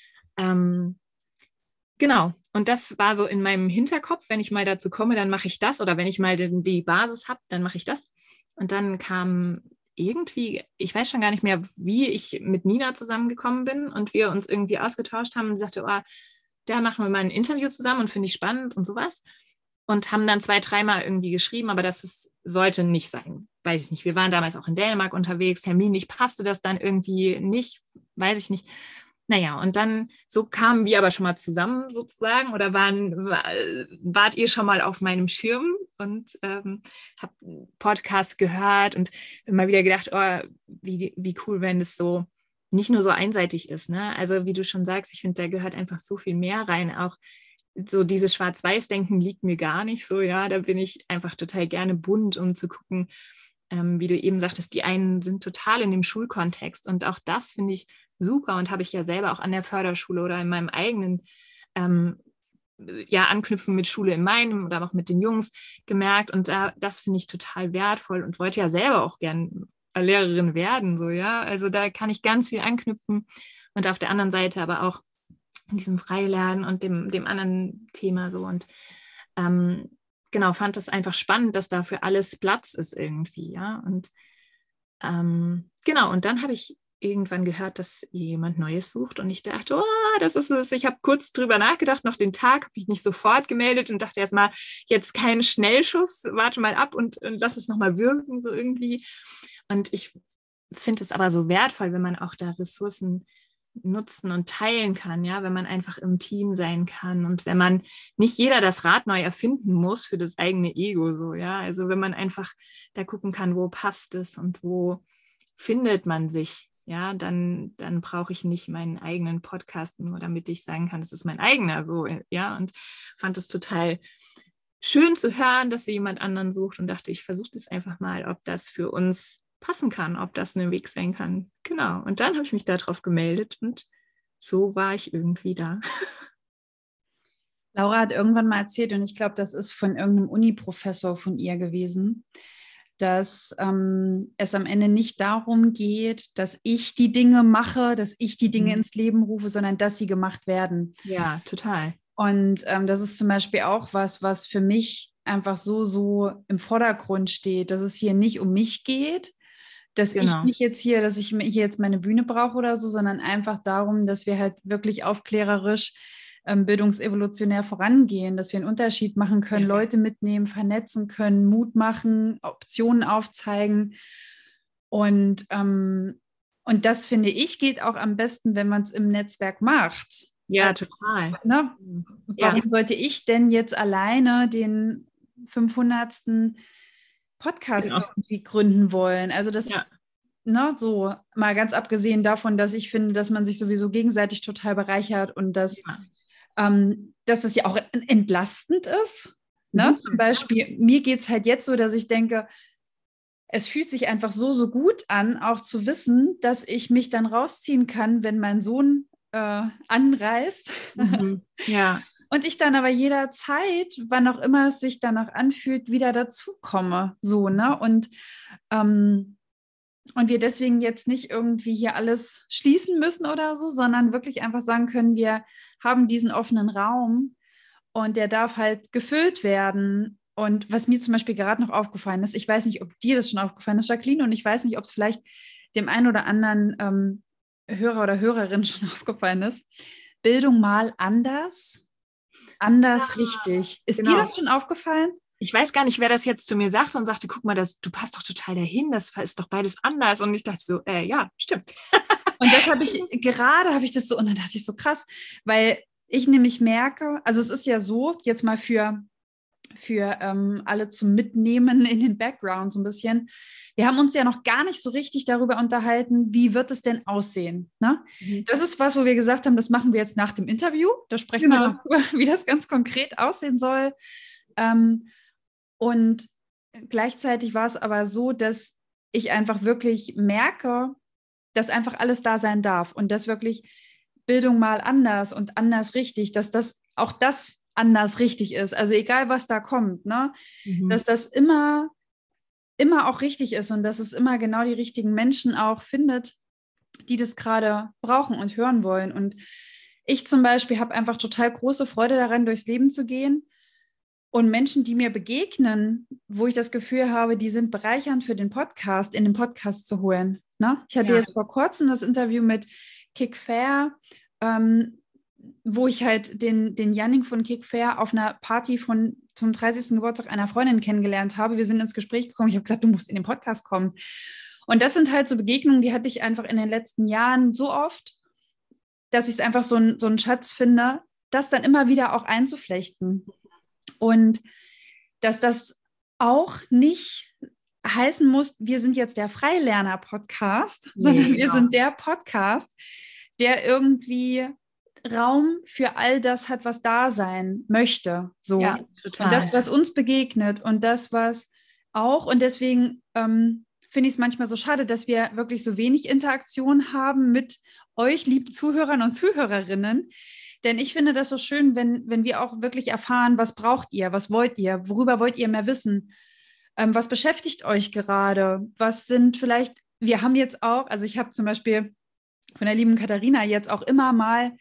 Genau, und das war so in meinem Hinterkopf, wenn ich mal dazu komme, dann mache ich das, oder wenn ich mal die Basis habe, dann mache ich das. Und dann kam irgendwie, ich weiß schon gar nicht mehr, wie ich mit Nina zusammengekommen bin und wir uns irgendwie ausgetauscht haben und sagte, oh, da machen wir mal ein Interview zusammen und finde ich spannend und sowas. Und haben dann 2, 3 Mal irgendwie geschrieben, aber sollte nicht sein. Weiß ich nicht. Wir waren damals auch in Dänemark unterwegs, terminlich passte das dann irgendwie nicht, weiß ich nicht. Naja, und dann so kamen wir aber schon mal zusammen sozusagen oder wart ihr schon mal auf meinem Schirm und habt Podcasts gehört und immer wieder gedacht, oh, wie cool, wenn es so nicht nur so einseitig ist. Ne? Also wie du schon sagst, ich finde, da gehört einfach so viel mehr rein. Auch so dieses Schwarz-Weiß-Denken liegt mir gar nicht so. Ja, da bin ich einfach total gerne bunt, um zu gucken, wie du eben sagtest, die einen sind total in dem Schulkontext und auch das finde ich super und habe ich ja selber auch an der Förderschule oder in meinem eigenen Anknüpfen mit Schule in meinem oder auch mit den Jungs gemerkt und das finde ich total wertvoll und wollte ja selber auch gern Lehrerin werden, so, ja, also da kann ich ganz viel anknüpfen und auf der anderen Seite aber auch in diesem Freilernen und dem anderen Thema so und genau, fand es einfach spannend, dass da für alles Platz ist irgendwie, ja. Und genau, und dann habe ich irgendwann gehört, dass jemand Neues sucht und ich dachte, oh, das ist es. Ich habe kurz drüber nachgedacht, noch den Tag, habe ich nicht sofort gemeldet und dachte erstmal, jetzt kein Schnellschuss, warte mal ab und lass es nochmal wirken, so irgendwie. Und ich finde es aber so wertvoll, wenn man auch da Ressourcen nutzen und teilen kann, ja, wenn man einfach im Team sein kann und wenn man nicht jeder das Rad neu erfinden muss für das eigene Ego, so, ja, also wenn man einfach da gucken kann, wo passt es und wo findet man sich, ja, dann brauche ich nicht meinen eigenen Podcast nur, damit ich sagen kann, das ist mein eigener, so, ja, und fand es total schön zu hören, dass sie jemand anderen sucht und dachte, ich versuche das einfach mal, ob das für uns passen kann, ob das ein Weg sein kann. Genau. Und dann habe ich mich darauf gemeldet und so war ich irgendwie da. Laura hat irgendwann mal erzählt, und ich glaube, das ist von irgendeinem Uni-Professor von ihr gewesen, dass es am Ende nicht darum geht, dass ich die Dinge mache, dass ich die Dinge ins Leben rufe, sondern dass sie gemacht werden. Ja, total. Und das ist zum Beispiel auch was für mich einfach so im Vordergrund steht, dass es hier nicht um mich geht, dass ich mir hier jetzt meine Bühne brauche oder so, sondern einfach darum, dass wir halt wirklich aufklärerisch bildungsevolutionär vorangehen, dass wir einen Unterschied machen können, Leute mitnehmen, vernetzen können, Mut machen, Optionen aufzeigen. Und das, finde ich, geht auch am besten, wenn man es im Netzwerk macht. Ja, total. Ne? Warum sollte ich denn jetzt alleine den 500. Podcast irgendwie gründen wollen? Also das, so mal ganz abgesehen davon, dass ich finde, dass man sich sowieso gegenseitig total bereichert und dass das ja auch entlastend ist. Ne? Zum Beispiel, mir geht es halt jetzt so, dass ich denke, es fühlt sich einfach so gut an, auch zu wissen, dass ich mich dann rausziehen kann, wenn mein Sohn anreist. Ja. Und ich dann aber jederzeit, wann auch immer es sich danach anfühlt, wieder dazukomme. So, ne? Und wir deswegen jetzt nicht irgendwie hier alles schließen müssen oder so, sondern wirklich einfach sagen können, wir haben diesen offenen Raum und der darf halt gefüllt werden. Und was mir zum Beispiel gerade noch aufgefallen ist, ich weiß nicht, ob dir das schon aufgefallen ist, Jacqueline, und ich weiß nicht, ob es vielleicht dem einen oder anderen Hörer oder Hörerin schon aufgefallen ist. Bildung mal anders richtig. Ist dir das schon aufgefallen? Ich weiß gar nicht, wer das jetzt zu mir sagt und sagte, guck mal, du passt doch total dahin, das ist doch beides anders. Und ich dachte so, ja, stimmt. Und das habe ich das so, und dann dachte ich so krass, weil ich nämlich merke, also es ist ja so, jetzt mal für für alle zum Mitnehmen in den Background so ein bisschen. Wir haben uns ja noch gar nicht so richtig darüber unterhalten, wie wird es denn aussehen? Ne? Mhm. Das ist was, wo wir gesagt haben, das machen wir jetzt nach dem Interview. Da sprechen wir darüber, wie das ganz konkret aussehen soll. Und gleichzeitig war es aber so, dass ich einfach wirklich merke, dass einfach alles da sein darf und dass wirklich Bildung mal anders und anders richtig, dass das auch das anders richtig ist. Also egal, was da kommt, ne? Dass das immer auch richtig ist und dass es immer genau die richtigen Menschen auch findet, die das gerade brauchen und hören wollen. Und ich zum Beispiel habe einfach total große Freude daran, durchs Leben zu gehen und Menschen, die mir begegnen, wo ich das Gefühl habe, die sind bereichernd für den Podcast, in den Podcast zu holen. Ne? Ich hatte jetzt vor kurzem das Interview mit Kick Fair, wo ich halt den Jannik von Kick Fair auf einer Party zum 30. Geburtstag einer Freundin kennengelernt habe. Wir sind ins Gespräch gekommen. Ich habe gesagt, du musst in den Podcast kommen. Und das sind halt so Begegnungen, die hatte ich einfach in den letzten Jahren so oft, dass ich es einfach so ein Schatz finde, das dann immer wieder auch einzuflechten. Und dass das auch nicht heißen muss, wir sind jetzt der Freilerner-Podcast, sondern wir sind der Podcast, der irgendwie Raum für all das hat, was da sein möchte. So. Ja, total. Und das, was uns begegnet und das, was auch, und deswegen finde ich es manchmal so schade, dass wir wirklich so wenig Interaktion haben mit euch, lieben Zuhörern und Zuhörerinnen. Denn ich finde das so schön, wenn wir auch wirklich erfahren, was braucht ihr, was wollt ihr, worüber wollt ihr mehr wissen, was beschäftigt euch gerade, was sind vielleicht, wir haben jetzt auch, also ich habe zum Beispiel von der lieben Katharina jetzt auch immer mal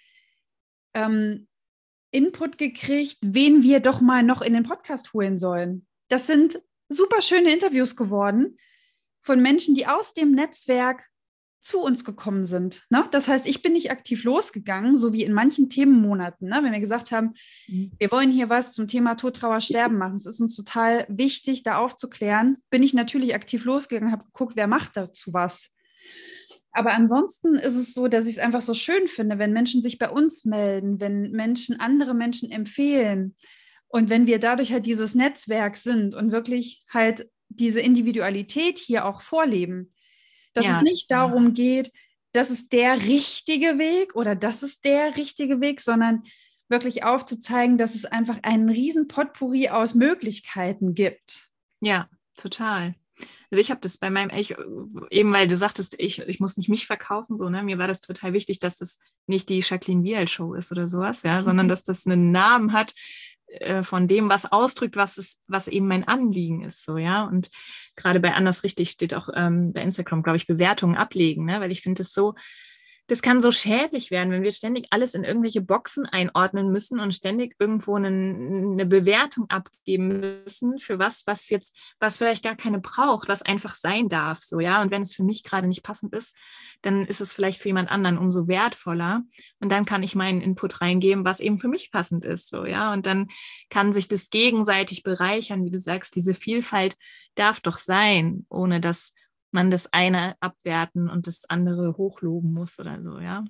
Input gekriegt, wen wir doch mal noch in den Podcast holen sollen. Das sind super schöne Interviews geworden von Menschen, die aus dem Netzwerk zu uns gekommen sind. Ne? Das heißt, ich bin nicht aktiv losgegangen, so wie in manchen Themenmonaten, ne? Wenn wir gesagt haben, wir wollen hier was zum Thema Tod, Trauer, Sterben machen. Es ist uns total wichtig, da aufzuklären. Bin ich natürlich aktiv losgegangen, habe geguckt, wer macht dazu was. Aber ansonsten ist es so, dass ich es einfach so schön finde, wenn Menschen sich bei uns melden, wenn Menschen andere Menschen empfehlen und wenn wir dadurch halt dieses Netzwerk sind und wirklich halt diese Individualität hier auch vorleben. Dass es nicht darum geht, das ist der richtige Weg oder das ist der richtige Weg, sondern wirklich aufzuzeigen, dass es einfach einen riesen Potpourri aus Möglichkeiten gibt. Ja, total. Also ich habe das bei meinem, eben weil du sagtest, ich muss nicht mich verkaufen, so, ne? Mir war das total wichtig, dass das nicht die Jacqueline Wiel Show ist oder sowas, ja, sondern dass das einen Namen hat, von dem, was ausdrückt, was eben mein Anliegen ist, so, ja. Und gerade bei Anders Richtig steht auch bei Instagram, glaube ich, Bewertungen ablegen, ne? Weil ich finde es so, das kann so schädlich werden, wenn wir ständig alles in irgendwelche Boxen einordnen müssen und ständig irgendwo eine Bewertung abgeben müssen für was vielleicht gar keine braucht, was einfach sein darf, so, ja. Und wenn es für mich gerade nicht passend ist, dann ist es vielleicht für jemand anderen umso wertvoller. Und dann kann ich meinen Input reingeben, was eben für mich passend ist, so, ja. Und dann kann sich das gegenseitig bereichern, wie du sagst, diese Vielfalt darf doch sein, ohne dass man das eine abwerten und das andere hochloben muss oder so, ja.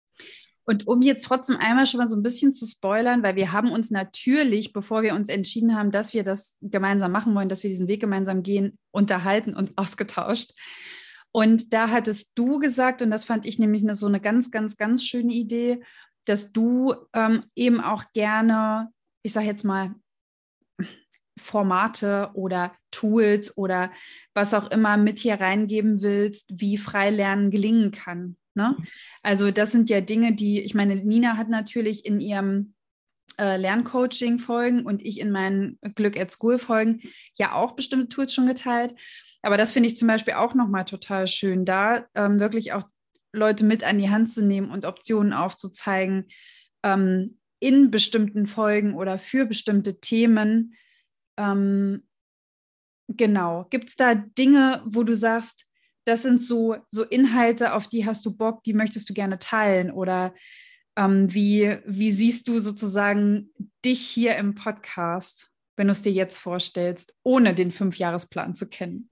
Und um jetzt trotzdem einmal schon mal so ein bisschen zu spoilern, weil wir haben uns natürlich, bevor wir uns entschieden haben, dass wir das gemeinsam machen wollen, dass wir diesen Weg gemeinsam gehen, unterhalten und ausgetauscht. Und da hattest du gesagt, und das fand ich nämlich so eine ganz, ganz, ganz schöne Idee, dass du eben auch gerne, ich sage jetzt mal, Formate oder Tools oder was auch immer mit hier reingeben willst, wie Freilernen gelingen kann. Ne? Also das sind ja Dinge, die, ich meine, Nina hat natürlich in ihrem Lerncoaching-Folgen und ich in meinen Glück at School-Folgen ja auch bestimmte Tools schon geteilt. Aber das finde ich zum Beispiel auch nochmal total schön, da wirklich auch Leute mit an die Hand zu nehmen und Optionen aufzuzeigen in bestimmten Folgen oder für bestimmte Themen. Genau. Gibt es da Dinge, wo du sagst, das sind so Inhalte, auf die hast du Bock, die möchtest du gerne teilen? Oder wie siehst du sozusagen dich hier im Podcast, wenn du es dir jetzt vorstellst, ohne den 5-Jahresplan zu kennen?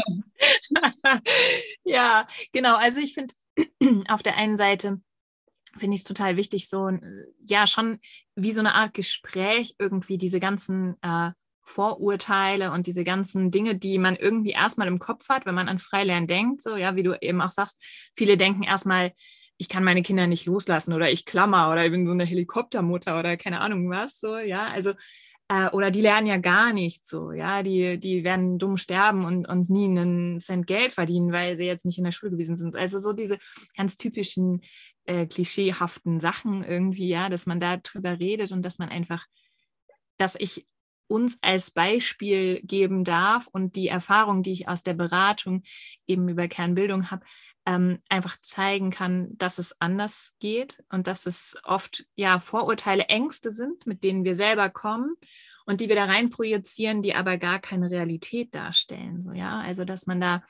Ja, genau. Also ich finde, auf der einen Seite finde ich es total wichtig, so, ja, schon wie so eine Art Gespräch irgendwie diese ganzen Vorurteile und diese ganzen Dinge, die man irgendwie erstmal im Kopf hat, wenn man an Freilernen denkt, so, ja, wie du eben auch sagst, viele denken erstmal, ich kann meine Kinder nicht loslassen oder ich klammer oder ich bin so eine Helikoptermutter oder keine Ahnung was, so, ja, also oder die lernen ja gar nichts so, ja, die werden dumm sterben und nie einen Cent Geld verdienen, weil sie jetzt nicht in der Schule gewesen sind. Also so diese ganz typischen klischeehaften Sachen irgendwie, ja, dass man da drüber redet und dass man einfach, dass ich uns als Beispiel geben darf und die Erfahrung, die ich aus der Beratung eben über Kernbildung habe, einfach zeigen kann, dass es anders geht und dass es oft ja Vorurteile, Ängste sind, mit denen wir selber kommen und die wir da rein projizieren, die aber gar keine Realität darstellen. So, ja? Also dass man da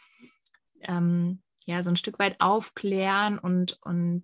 ja so ein Stück weit aufklären und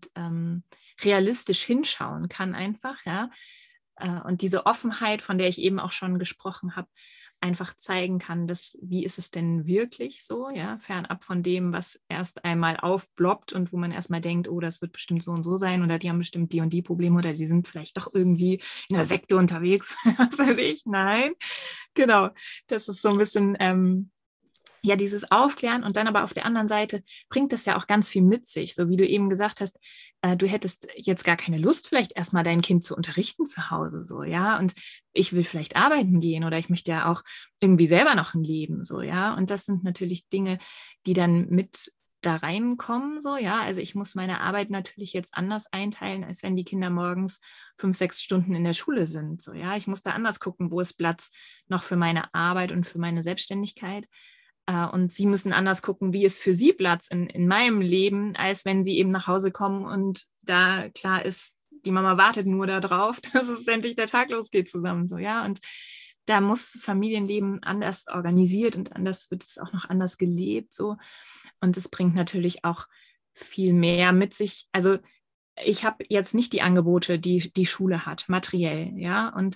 realistisch hinschauen kann einfach, ja. Und diese Offenheit, von der ich eben auch schon gesprochen habe, einfach zeigen kann, dass, wie ist es denn wirklich so, ja, fernab von dem, was erst einmal aufploppt und wo man erstmal denkt, oh, das wird bestimmt so und so sein oder die haben bestimmt die und die Probleme oder die sind vielleicht doch irgendwie in der Sekte unterwegs, was weiß ich, nein, genau, das ist so ein bisschen ja, dieses Aufklären und dann aber auf der anderen Seite bringt das ja auch ganz viel mit sich. So wie du eben gesagt hast, du hättest jetzt gar keine Lust, vielleicht erstmal dein Kind zu unterrichten zu Hause, so, ja. Und ich will vielleicht arbeiten gehen oder ich möchte ja auch irgendwie selber noch ein Leben, so, ja. Und das sind natürlich Dinge, die dann mit da reinkommen, so, ja. Also ich muss meine Arbeit natürlich jetzt anders einteilen, als wenn die Kinder morgens 5, 6 Stunden in der Schule sind, so, ja. Ich muss da anders gucken, wo ist Platz noch für meine Arbeit und für meine Selbstständigkeit. Und sie müssen anders gucken, wie ist für sie Platz in meinem Leben, als wenn sie eben nach Hause kommen und da klar ist, die Mama wartet nur darauf, dass es endlich der Tag losgeht zusammen. So, ja? Und da muss Familienleben anders organisiert und anders wird es auch noch anders gelebt. So. Und es bringt natürlich auch viel mehr mit sich. Also ich habe jetzt nicht die Angebote, die die Schule hat, materiell, ja. Und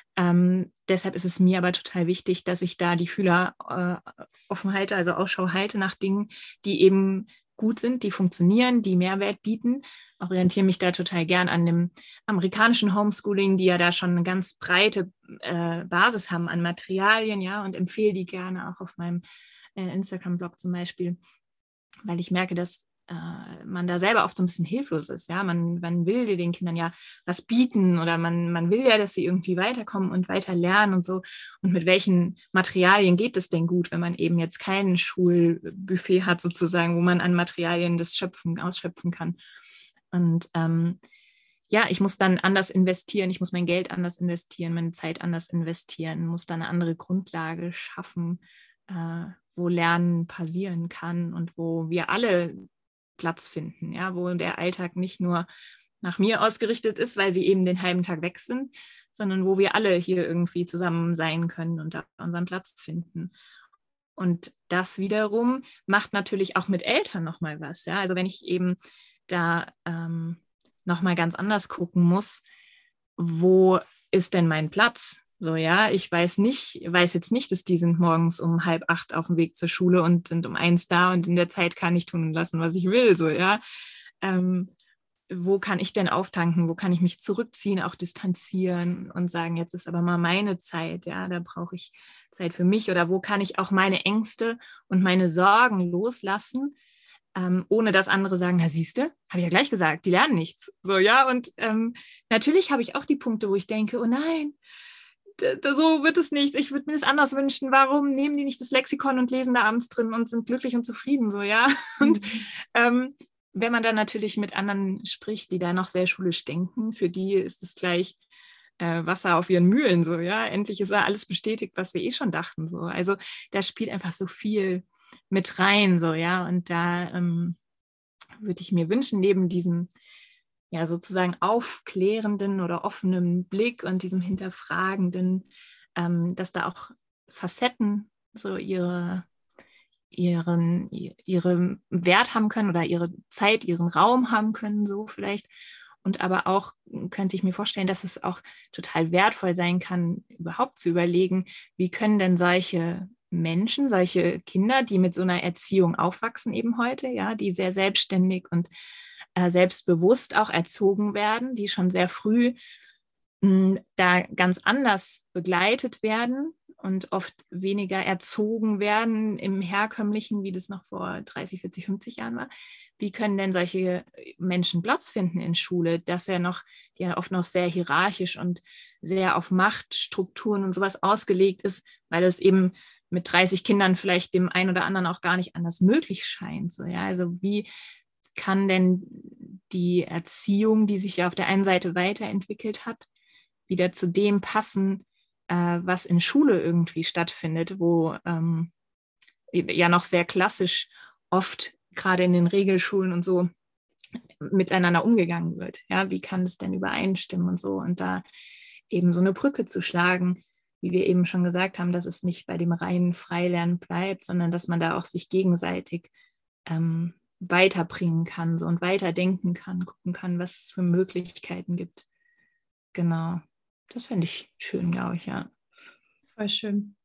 deshalb ist es mir aber total wichtig, dass ich da die Fühler offen halte, also Ausschau halte nach Dingen, die eben gut sind, die funktionieren, die Mehrwert bieten. Orientiere mich da total gern an dem amerikanischen Homeschooling, die ja da schon eine ganz breite Basis haben an Materialien, ja, und empfehle die gerne auch auf meinem Instagram-Blog zum Beispiel, weil ich merke, dass man da selber oft so ein bisschen hilflos ist. Ja? Man will den Kindern ja was bieten oder man will ja, dass sie irgendwie weiterkommen und weiter lernen und so. Und mit welchen Materialien geht es denn gut, wenn man eben jetzt kein Schulbuffet hat sozusagen, wo man an Materialien das ausschöpfen kann. Und ja, ich muss dann anders investieren, ich muss mein Geld anders investieren, meine Zeit anders investieren, muss dann eine andere Grundlage schaffen, wo Lernen passieren kann und wo wir alle Platz finden, ja, wo der Alltag nicht nur nach mir ausgerichtet ist, weil sie eben den halben Tag weg sind, sondern wo wir alle hier irgendwie zusammen sein können und da unseren Platz finden. Und das wiederum macht natürlich auch mit Eltern nochmal was, ja, also wenn ich eben da nochmal ganz anders gucken muss, wo ist denn mein Platz? So, ja, ich weiß jetzt nicht, dass die sind morgens um 7:30 auf dem Weg zur Schule und sind um 1 da und in der Zeit kann ich tun und lassen, was ich will, so, ja. Wo kann ich denn auftanken? Wo kann ich mich zurückziehen, auch distanzieren und sagen, jetzt ist aber mal meine Zeit, ja, da brauche ich Zeit für mich oder wo kann ich auch meine Ängste und meine Sorgen loslassen, ohne dass andere sagen, na siehste, habe ich ja gleich gesagt, die lernen nichts. So, ja, und natürlich habe ich auch die Punkte, wo ich denke, oh nein, so wird es nicht. Ich würde mir das anders wünschen. Warum nehmen die nicht das Lexikon und lesen da abends drin und sind glücklich und zufrieden, so, ja? Und wenn man dann natürlich mit anderen spricht, die da noch sehr schulisch denken, für die ist es gleich Wasser auf ihren Mühlen, so, ja? Endlich ist ja alles bestätigt, was wir schon dachten, so. Also da spielt einfach so viel mit rein, so, ja? Und da würde ich mir wünschen, neben diesem ja sozusagen aufklärenden oder offenen Blick und diesem hinterfragenden, dass da auch Facetten so ihren Wert haben können oder ihre Zeit, ihren Raum haben können, so vielleicht. Und aber auch könnte ich mir vorstellen, dass es auch total wertvoll sein kann, überhaupt zu überlegen, wie können denn solche Menschen, solche Kinder, die mit so einer Erziehung aufwachsen eben heute, ja, die sehr selbstständig und selbstbewusst auch erzogen werden, die schon sehr früh da ganz anders begleitet werden und oft weniger erzogen werden im Herkömmlichen, wie das noch vor 30, 40, 50 Jahren war. Wie können denn solche Menschen Platz finden in Schule, dass die ja oft noch sehr hierarchisch und sehr auf Machtstrukturen und sowas ausgelegt ist, weil es eben mit 30 Kindern vielleicht dem einen oder anderen auch gar nicht anders möglich scheint. So, ja? Also wie kann denn die Erziehung, die sich ja auf der einen Seite weiterentwickelt hat, wieder zu dem passen, was in Schule irgendwie stattfindet, wo ja noch sehr klassisch oft gerade in den Regelschulen und so miteinander umgegangen wird. Ja, wie kann es denn übereinstimmen und so? Und da eben so eine Brücke zu schlagen, wie wir eben schon gesagt haben, dass es nicht bei dem reinen Freilernen bleibt, sondern dass man da auch sich gegenseitig weiterbringen kann so, und weiterdenken kann, gucken kann, was es für Möglichkeiten gibt. Genau. Das fände ich schön, glaube ich, ja. Voll schön.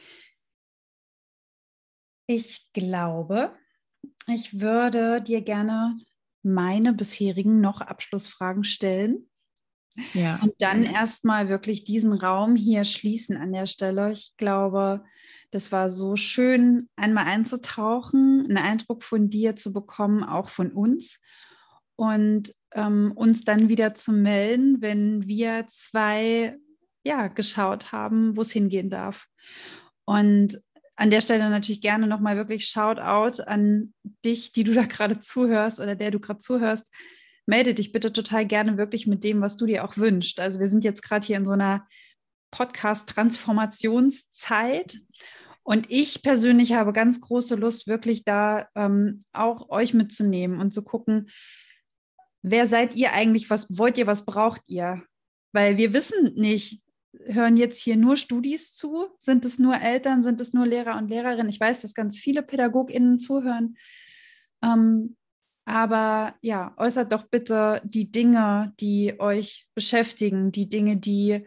Ich glaube, ich würde dir gerne meine bisherigen noch Abschlussfragen stellen. Ja. Und dann erstmal wirklich diesen Raum hier schließen an der Stelle. Ich glaube, das war so schön, einmal einzutauchen, einen Eindruck von dir zu bekommen, auch von uns. Und uns dann wieder zu melden, wenn wir zwei geschaut haben, wo es hingehen darf. Und an der Stelle natürlich gerne nochmal wirklich Shoutout an dich, die du da gerade zuhörst oder der du gerade zuhörst. Melde dich bitte total gerne wirklich mit dem, was du dir auch wünschst. Also wir sind jetzt gerade hier in so einer Podcast-Transformationszeit. Und ich persönlich habe ganz große Lust, wirklich da auch euch mitzunehmen und zu gucken, wer seid ihr eigentlich, was wollt ihr, was braucht ihr? Weil wir wissen nicht, hören jetzt hier nur Studis zu? Sind es nur Eltern? Sind es nur Lehrer und Lehrerinnen? Ich weiß, dass ganz viele PädagogInnen zuhören. Aber ja, äußert doch bitte die Dinge, die euch beschäftigen, die Dinge, die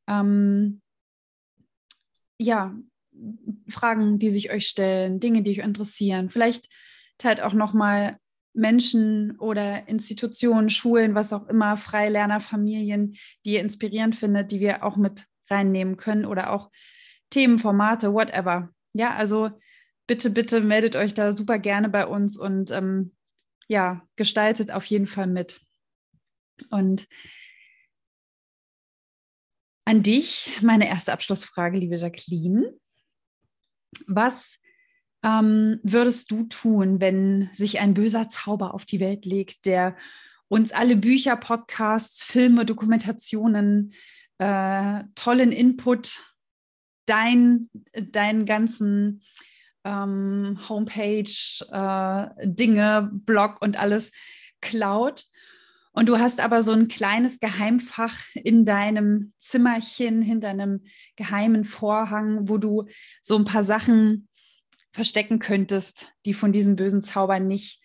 Fragen, die sich euch stellen, Dinge, die euch interessieren. Vielleicht teilt auch nochmal Menschen oder Institutionen, Schulen, was auch immer, Freilernerfamilien, die ihr inspirierend findet, die wir auch mit reinnehmen können oder auch Themen, Formate, whatever. Ja, also bitte, bitte meldet euch da super gerne bei uns und gestaltet auf jeden Fall mit. Und an dich meine erste Abschlussfrage, liebe Jacqueline. Was würdest du tun, wenn sich ein böser Zauber auf die Welt legt, der uns alle Bücher, Podcasts, Filme, Dokumentationen, tollen Input, deinen ganzen Homepage, Dinge, Blog und alles klaut? Und du hast aber so ein kleines Geheimfach in deinem Zimmerchen, hinter einem geheimen Vorhang, wo du so ein paar Sachen verstecken könntest, die von diesem bösen Zauber nicht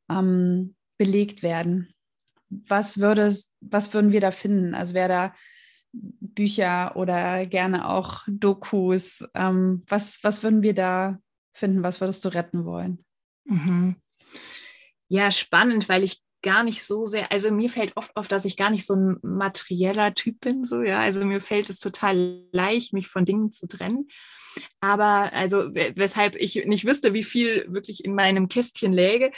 belegt werden. Was würden wir da finden? Also wäre da Bücher oder gerne auch Dokus? Was würden wir da finden? Was würdest du retten wollen? Mhm. Ja, spannend, weil ich gar nicht so sehr, also mir fällt oft auf, dass ich gar nicht so ein materieller Typ bin, so, ja, also mir fällt es total leicht, mich von Dingen zu trennen, aber also weshalb ich nicht wüsste, wie viel wirklich in meinem Kästchen läge,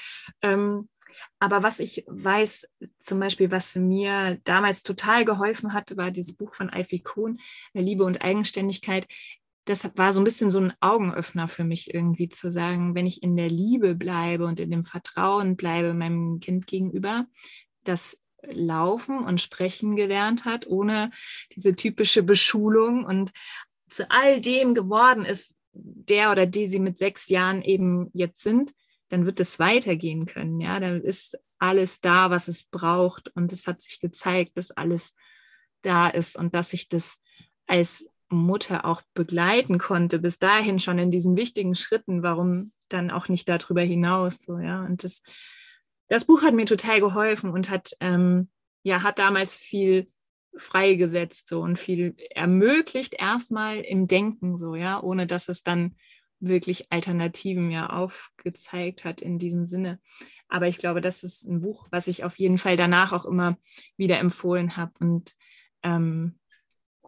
aber was ich weiß, zum Beispiel, was mir damals total geholfen hat, war dieses Buch von Alfie Kohn, Liebe und Eigenständigkeit. Das war so ein bisschen so ein Augenöffner für mich irgendwie zu sagen, wenn ich in der Liebe bleibe und in dem Vertrauen bleibe meinem Kind gegenüber, das Laufen und Sprechen gelernt hat, ohne diese typische Beschulung und zu all dem geworden ist, der oder die sie mit 6 Jahren eben jetzt sind, dann wird es weitergehen können. Ja, dann ist alles da, was es braucht, und es hat sich gezeigt, dass alles da ist und dass ich das als Mutter auch begleiten konnte, bis dahin schon in diesen wichtigen Schritten, warum dann auch nicht darüber hinaus, so, ja, und das Buch hat mir total geholfen und hat damals viel freigesetzt so und viel ermöglicht erstmal im Denken, so, ja, ohne dass es dann wirklich Alternativen ja aufgezeigt hat in diesem Sinne. Aber ich glaube, das ist ein Buch, was ich auf jeden Fall danach auch immer wieder empfohlen habe und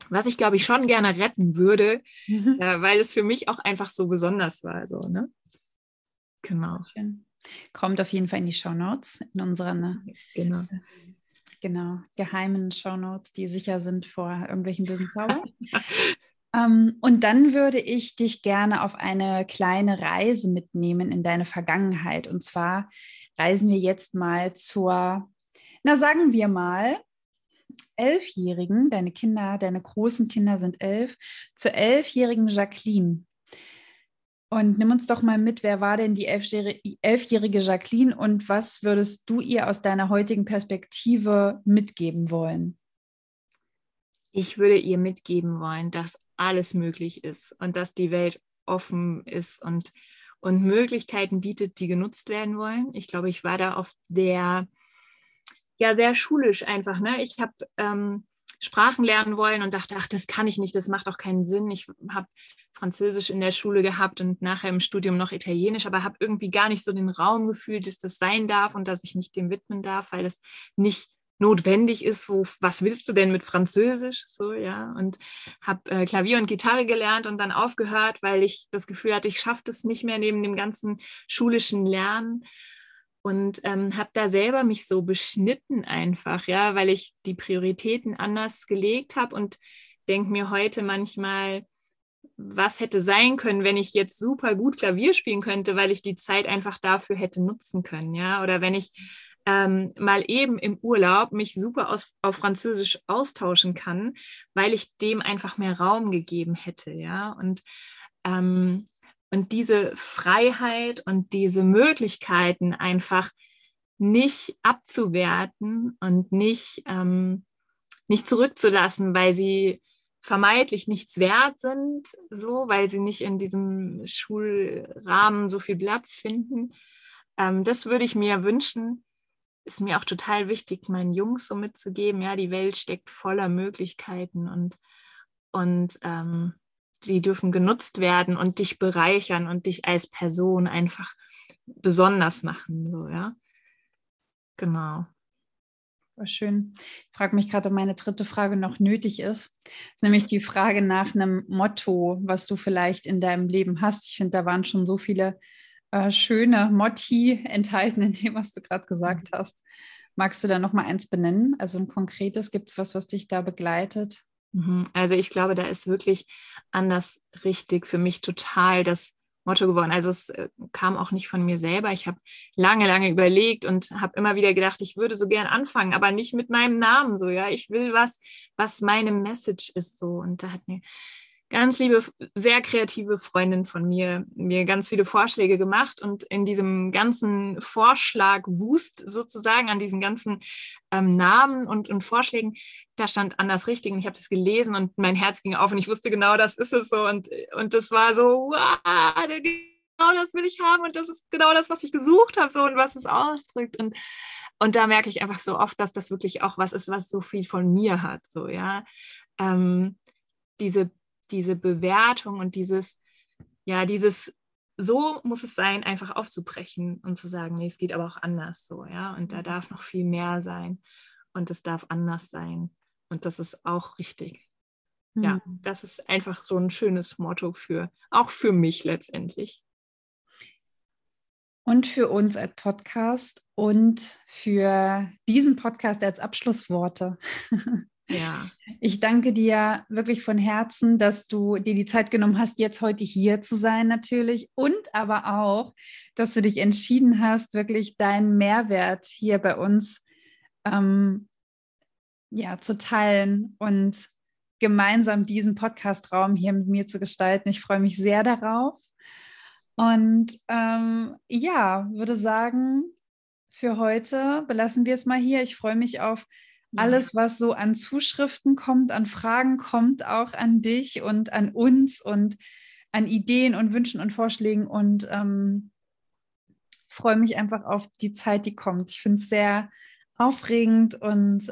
was ich, glaube ich, schon gerne retten würde, weil es für mich auch einfach so besonders war. So, ne? Genau. Schön. Kommt auf jeden Fall in die Shownotes, in unseren Genau. Geheimen Shownotes, die sicher sind vor irgendwelchen bösen Zaubern. Und dann würde ich dich gerne auf eine kleine Reise mitnehmen in deine Vergangenheit. Und zwar reisen wir jetzt mal sagen wir mal, 11-Jährigen, deine großen Kinder sind 11, zur 11-jährigen Jacqueline. Und nimm uns doch mal mit, wer war denn die 11-jährige Jacqueline und was würdest du ihr aus deiner heutigen Perspektive mitgeben wollen? Ich würde ihr mitgeben wollen, dass alles möglich ist und dass die Welt offen ist und Möglichkeiten bietet, die genutzt werden wollen. Ich glaube, ich war da oft sehr schulisch einfach. Ne? Ich habe Sprachen lernen wollen und dachte, ach, das kann ich nicht, das macht auch keinen Sinn. Ich habe Französisch in der Schule gehabt und nachher im Studium noch Italienisch, aber habe irgendwie gar nicht so den Raum gefühlt, dass das sein darf und dass ich mich dem widmen darf, weil es nicht notwendig ist, was willst du denn mit Französisch? So, ja, und habe Klavier und Gitarre gelernt und dann aufgehört, weil ich das Gefühl hatte, ich schaffe das nicht mehr neben dem ganzen schulischen Lernen und habe da selber mich so beschnitten einfach, ja, weil ich die Prioritäten anders gelegt habe und denke mir heute manchmal, was hätte sein können, wenn ich jetzt super gut Klavier spielen könnte, weil ich die Zeit einfach dafür hätte nutzen können, ja, oder wenn ich mal eben im Urlaub mich super auf Französisch austauschen kann, weil ich dem einfach mehr Raum gegeben hätte, ja, und diese Freiheit und diese Möglichkeiten einfach nicht abzuwerten und nicht zurückzulassen, weil sie vermeintlich nichts wert sind, so, weil sie nicht in diesem Schulrahmen so viel Platz finden. Das würde ich mir wünschen. Ist mir auch total wichtig, meinen Jungs so mitzugeben. Ja, die Welt steckt voller Möglichkeiten und die dürfen genutzt werden und dich bereichern und dich als Person einfach besonders machen. So, ja. Genau. War schön. Ich frage mich gerade, ob meine dritte Frage noch nötig ist. Das ist nämlich die Frage nach einem Motto, was du vielleicht in deinem Leben hast. Ich finde, da waren schon so viele schöne Motti enthalten in dem, was du gerade gesagt hast. Magst du da noch mal eins benennen? Also ein konkretes, gibt es was dich da begleitet? Also ich glaube, da ist wirklich anders richtig für mich total das Motto geworden. Also es kam auch nicht von mir selber. Ich habe lange, lange überlegt und habe immer wieder gedacht, ich würde so gern anfangen, aber nicht mit meinem Namen so, ja. Ich will was meine Message ist so. Und da hat mir ganz liebe, sehr kreative Freundin von mir ganz viele Vorschläge gemacht und in diesem ganzen Vorschlagwust sozusagen, an diesen ganzen Namen und Vorschlägen, da stand anders richtig und ich habe das gelesen und mein Herz ging auf und ich wusste genau, das ist es so und das war so, wow, genau das will ich haben und das ist genau das, was ich gesucht habe so und was es ausdrückt und da merke ich einfach so oft, dass das wirklich auch was ist, was so viel von mir hat, so, ja, diese Bewertung und dieses, so muss es sein, einfach aufzubrechen und zu sagen, nee, es geht aber auch anders so, ja, und da darf noch viel mehr sein und es darf anders sein und das ist auch richtig. Ja, das ist einfach so ein schönes Motto auch für mich letztendlich. Und für uns als Podcast und für diesen Podcast als Abschlussworte. Ja. Ich danke dir wirklich von Herzen, dass du dir die Zeit genommen hast, jetzt heute hier zu sein natürlich und aber auch, dass du dich entschieden hast, wirklich deinen Mehrwert hier bei uns zu teilen und gemeinsam diesen Podcast-Raum hier mit mir zu gestalten. Ich freue mich sehr darauf und würde sagen, für heute belassen wir es mal hier. Ich freue mich auf alles, was so an Zuschriften kommt, an Fragen kommt, auch an dich und an uns und an Ideen und Wünschen und Vorschlägen und freue mich einfach auf die Zeit, die kommt. Ich finde es sehr aufregend und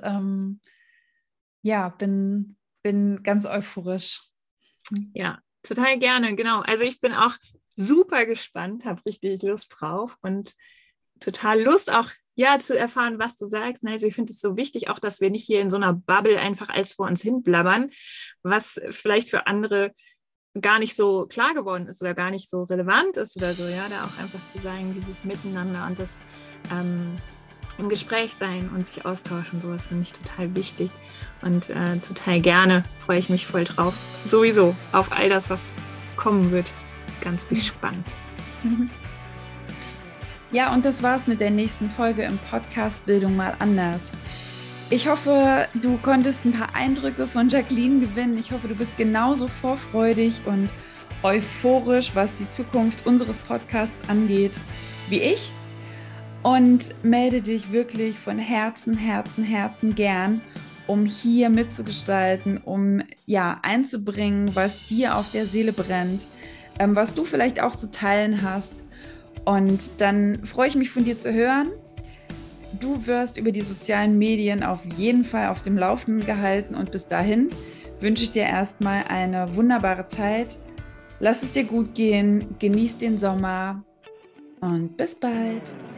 bin ganz euphorisch. Ja, total gerne, genau. Also ich bin auch super gespannt, habe richtig Lust drauf und total Lust auch ja, zu erfahren, was du sagst. Also ich finde es so wichtig, auch, dass wir nicht hier in so einer Bubble einfach alles vor uns hin blabbern, was vielleicht für andere gar nicht so klar geworden ist oder gar nicht so relevant ist oder so, ja, da auch einfach zu sagen, dieses Miteinander und das im Gespräch sein und sich austauschen, sowas finde ich total wichtig und total gerne, freue ich mich voll drauf, sowieso auf all das, was kommen wird, ganz gespannt. Ja, und das war's mit der nächsten Folge im Podcast Bildung mal anders. Ich hoffe, du konntest ein paar Eindrücke von Jacqueline gewinnen. Ich hoffe, du bist genauso vorfreudig und euphorisch, was die Zukunft unseres Podcasts angeht, wie ich. Und melde dich wirklich von Herzen gern, um hier mitzugestalten, um ja einzubringen, was dir auf der Seele brennt, was du vielleicht auch zu teilen hast. Und dann freue ich mich von dir zu hören. Du wirst über die sozialen Medien auf jeden Fall auf dem Laufenden gehalten und bis dahin wünsche ich dir erstmal eine wunderbare Zeit. Lass es dir gut gehen, genieß den Sommer und bis bald.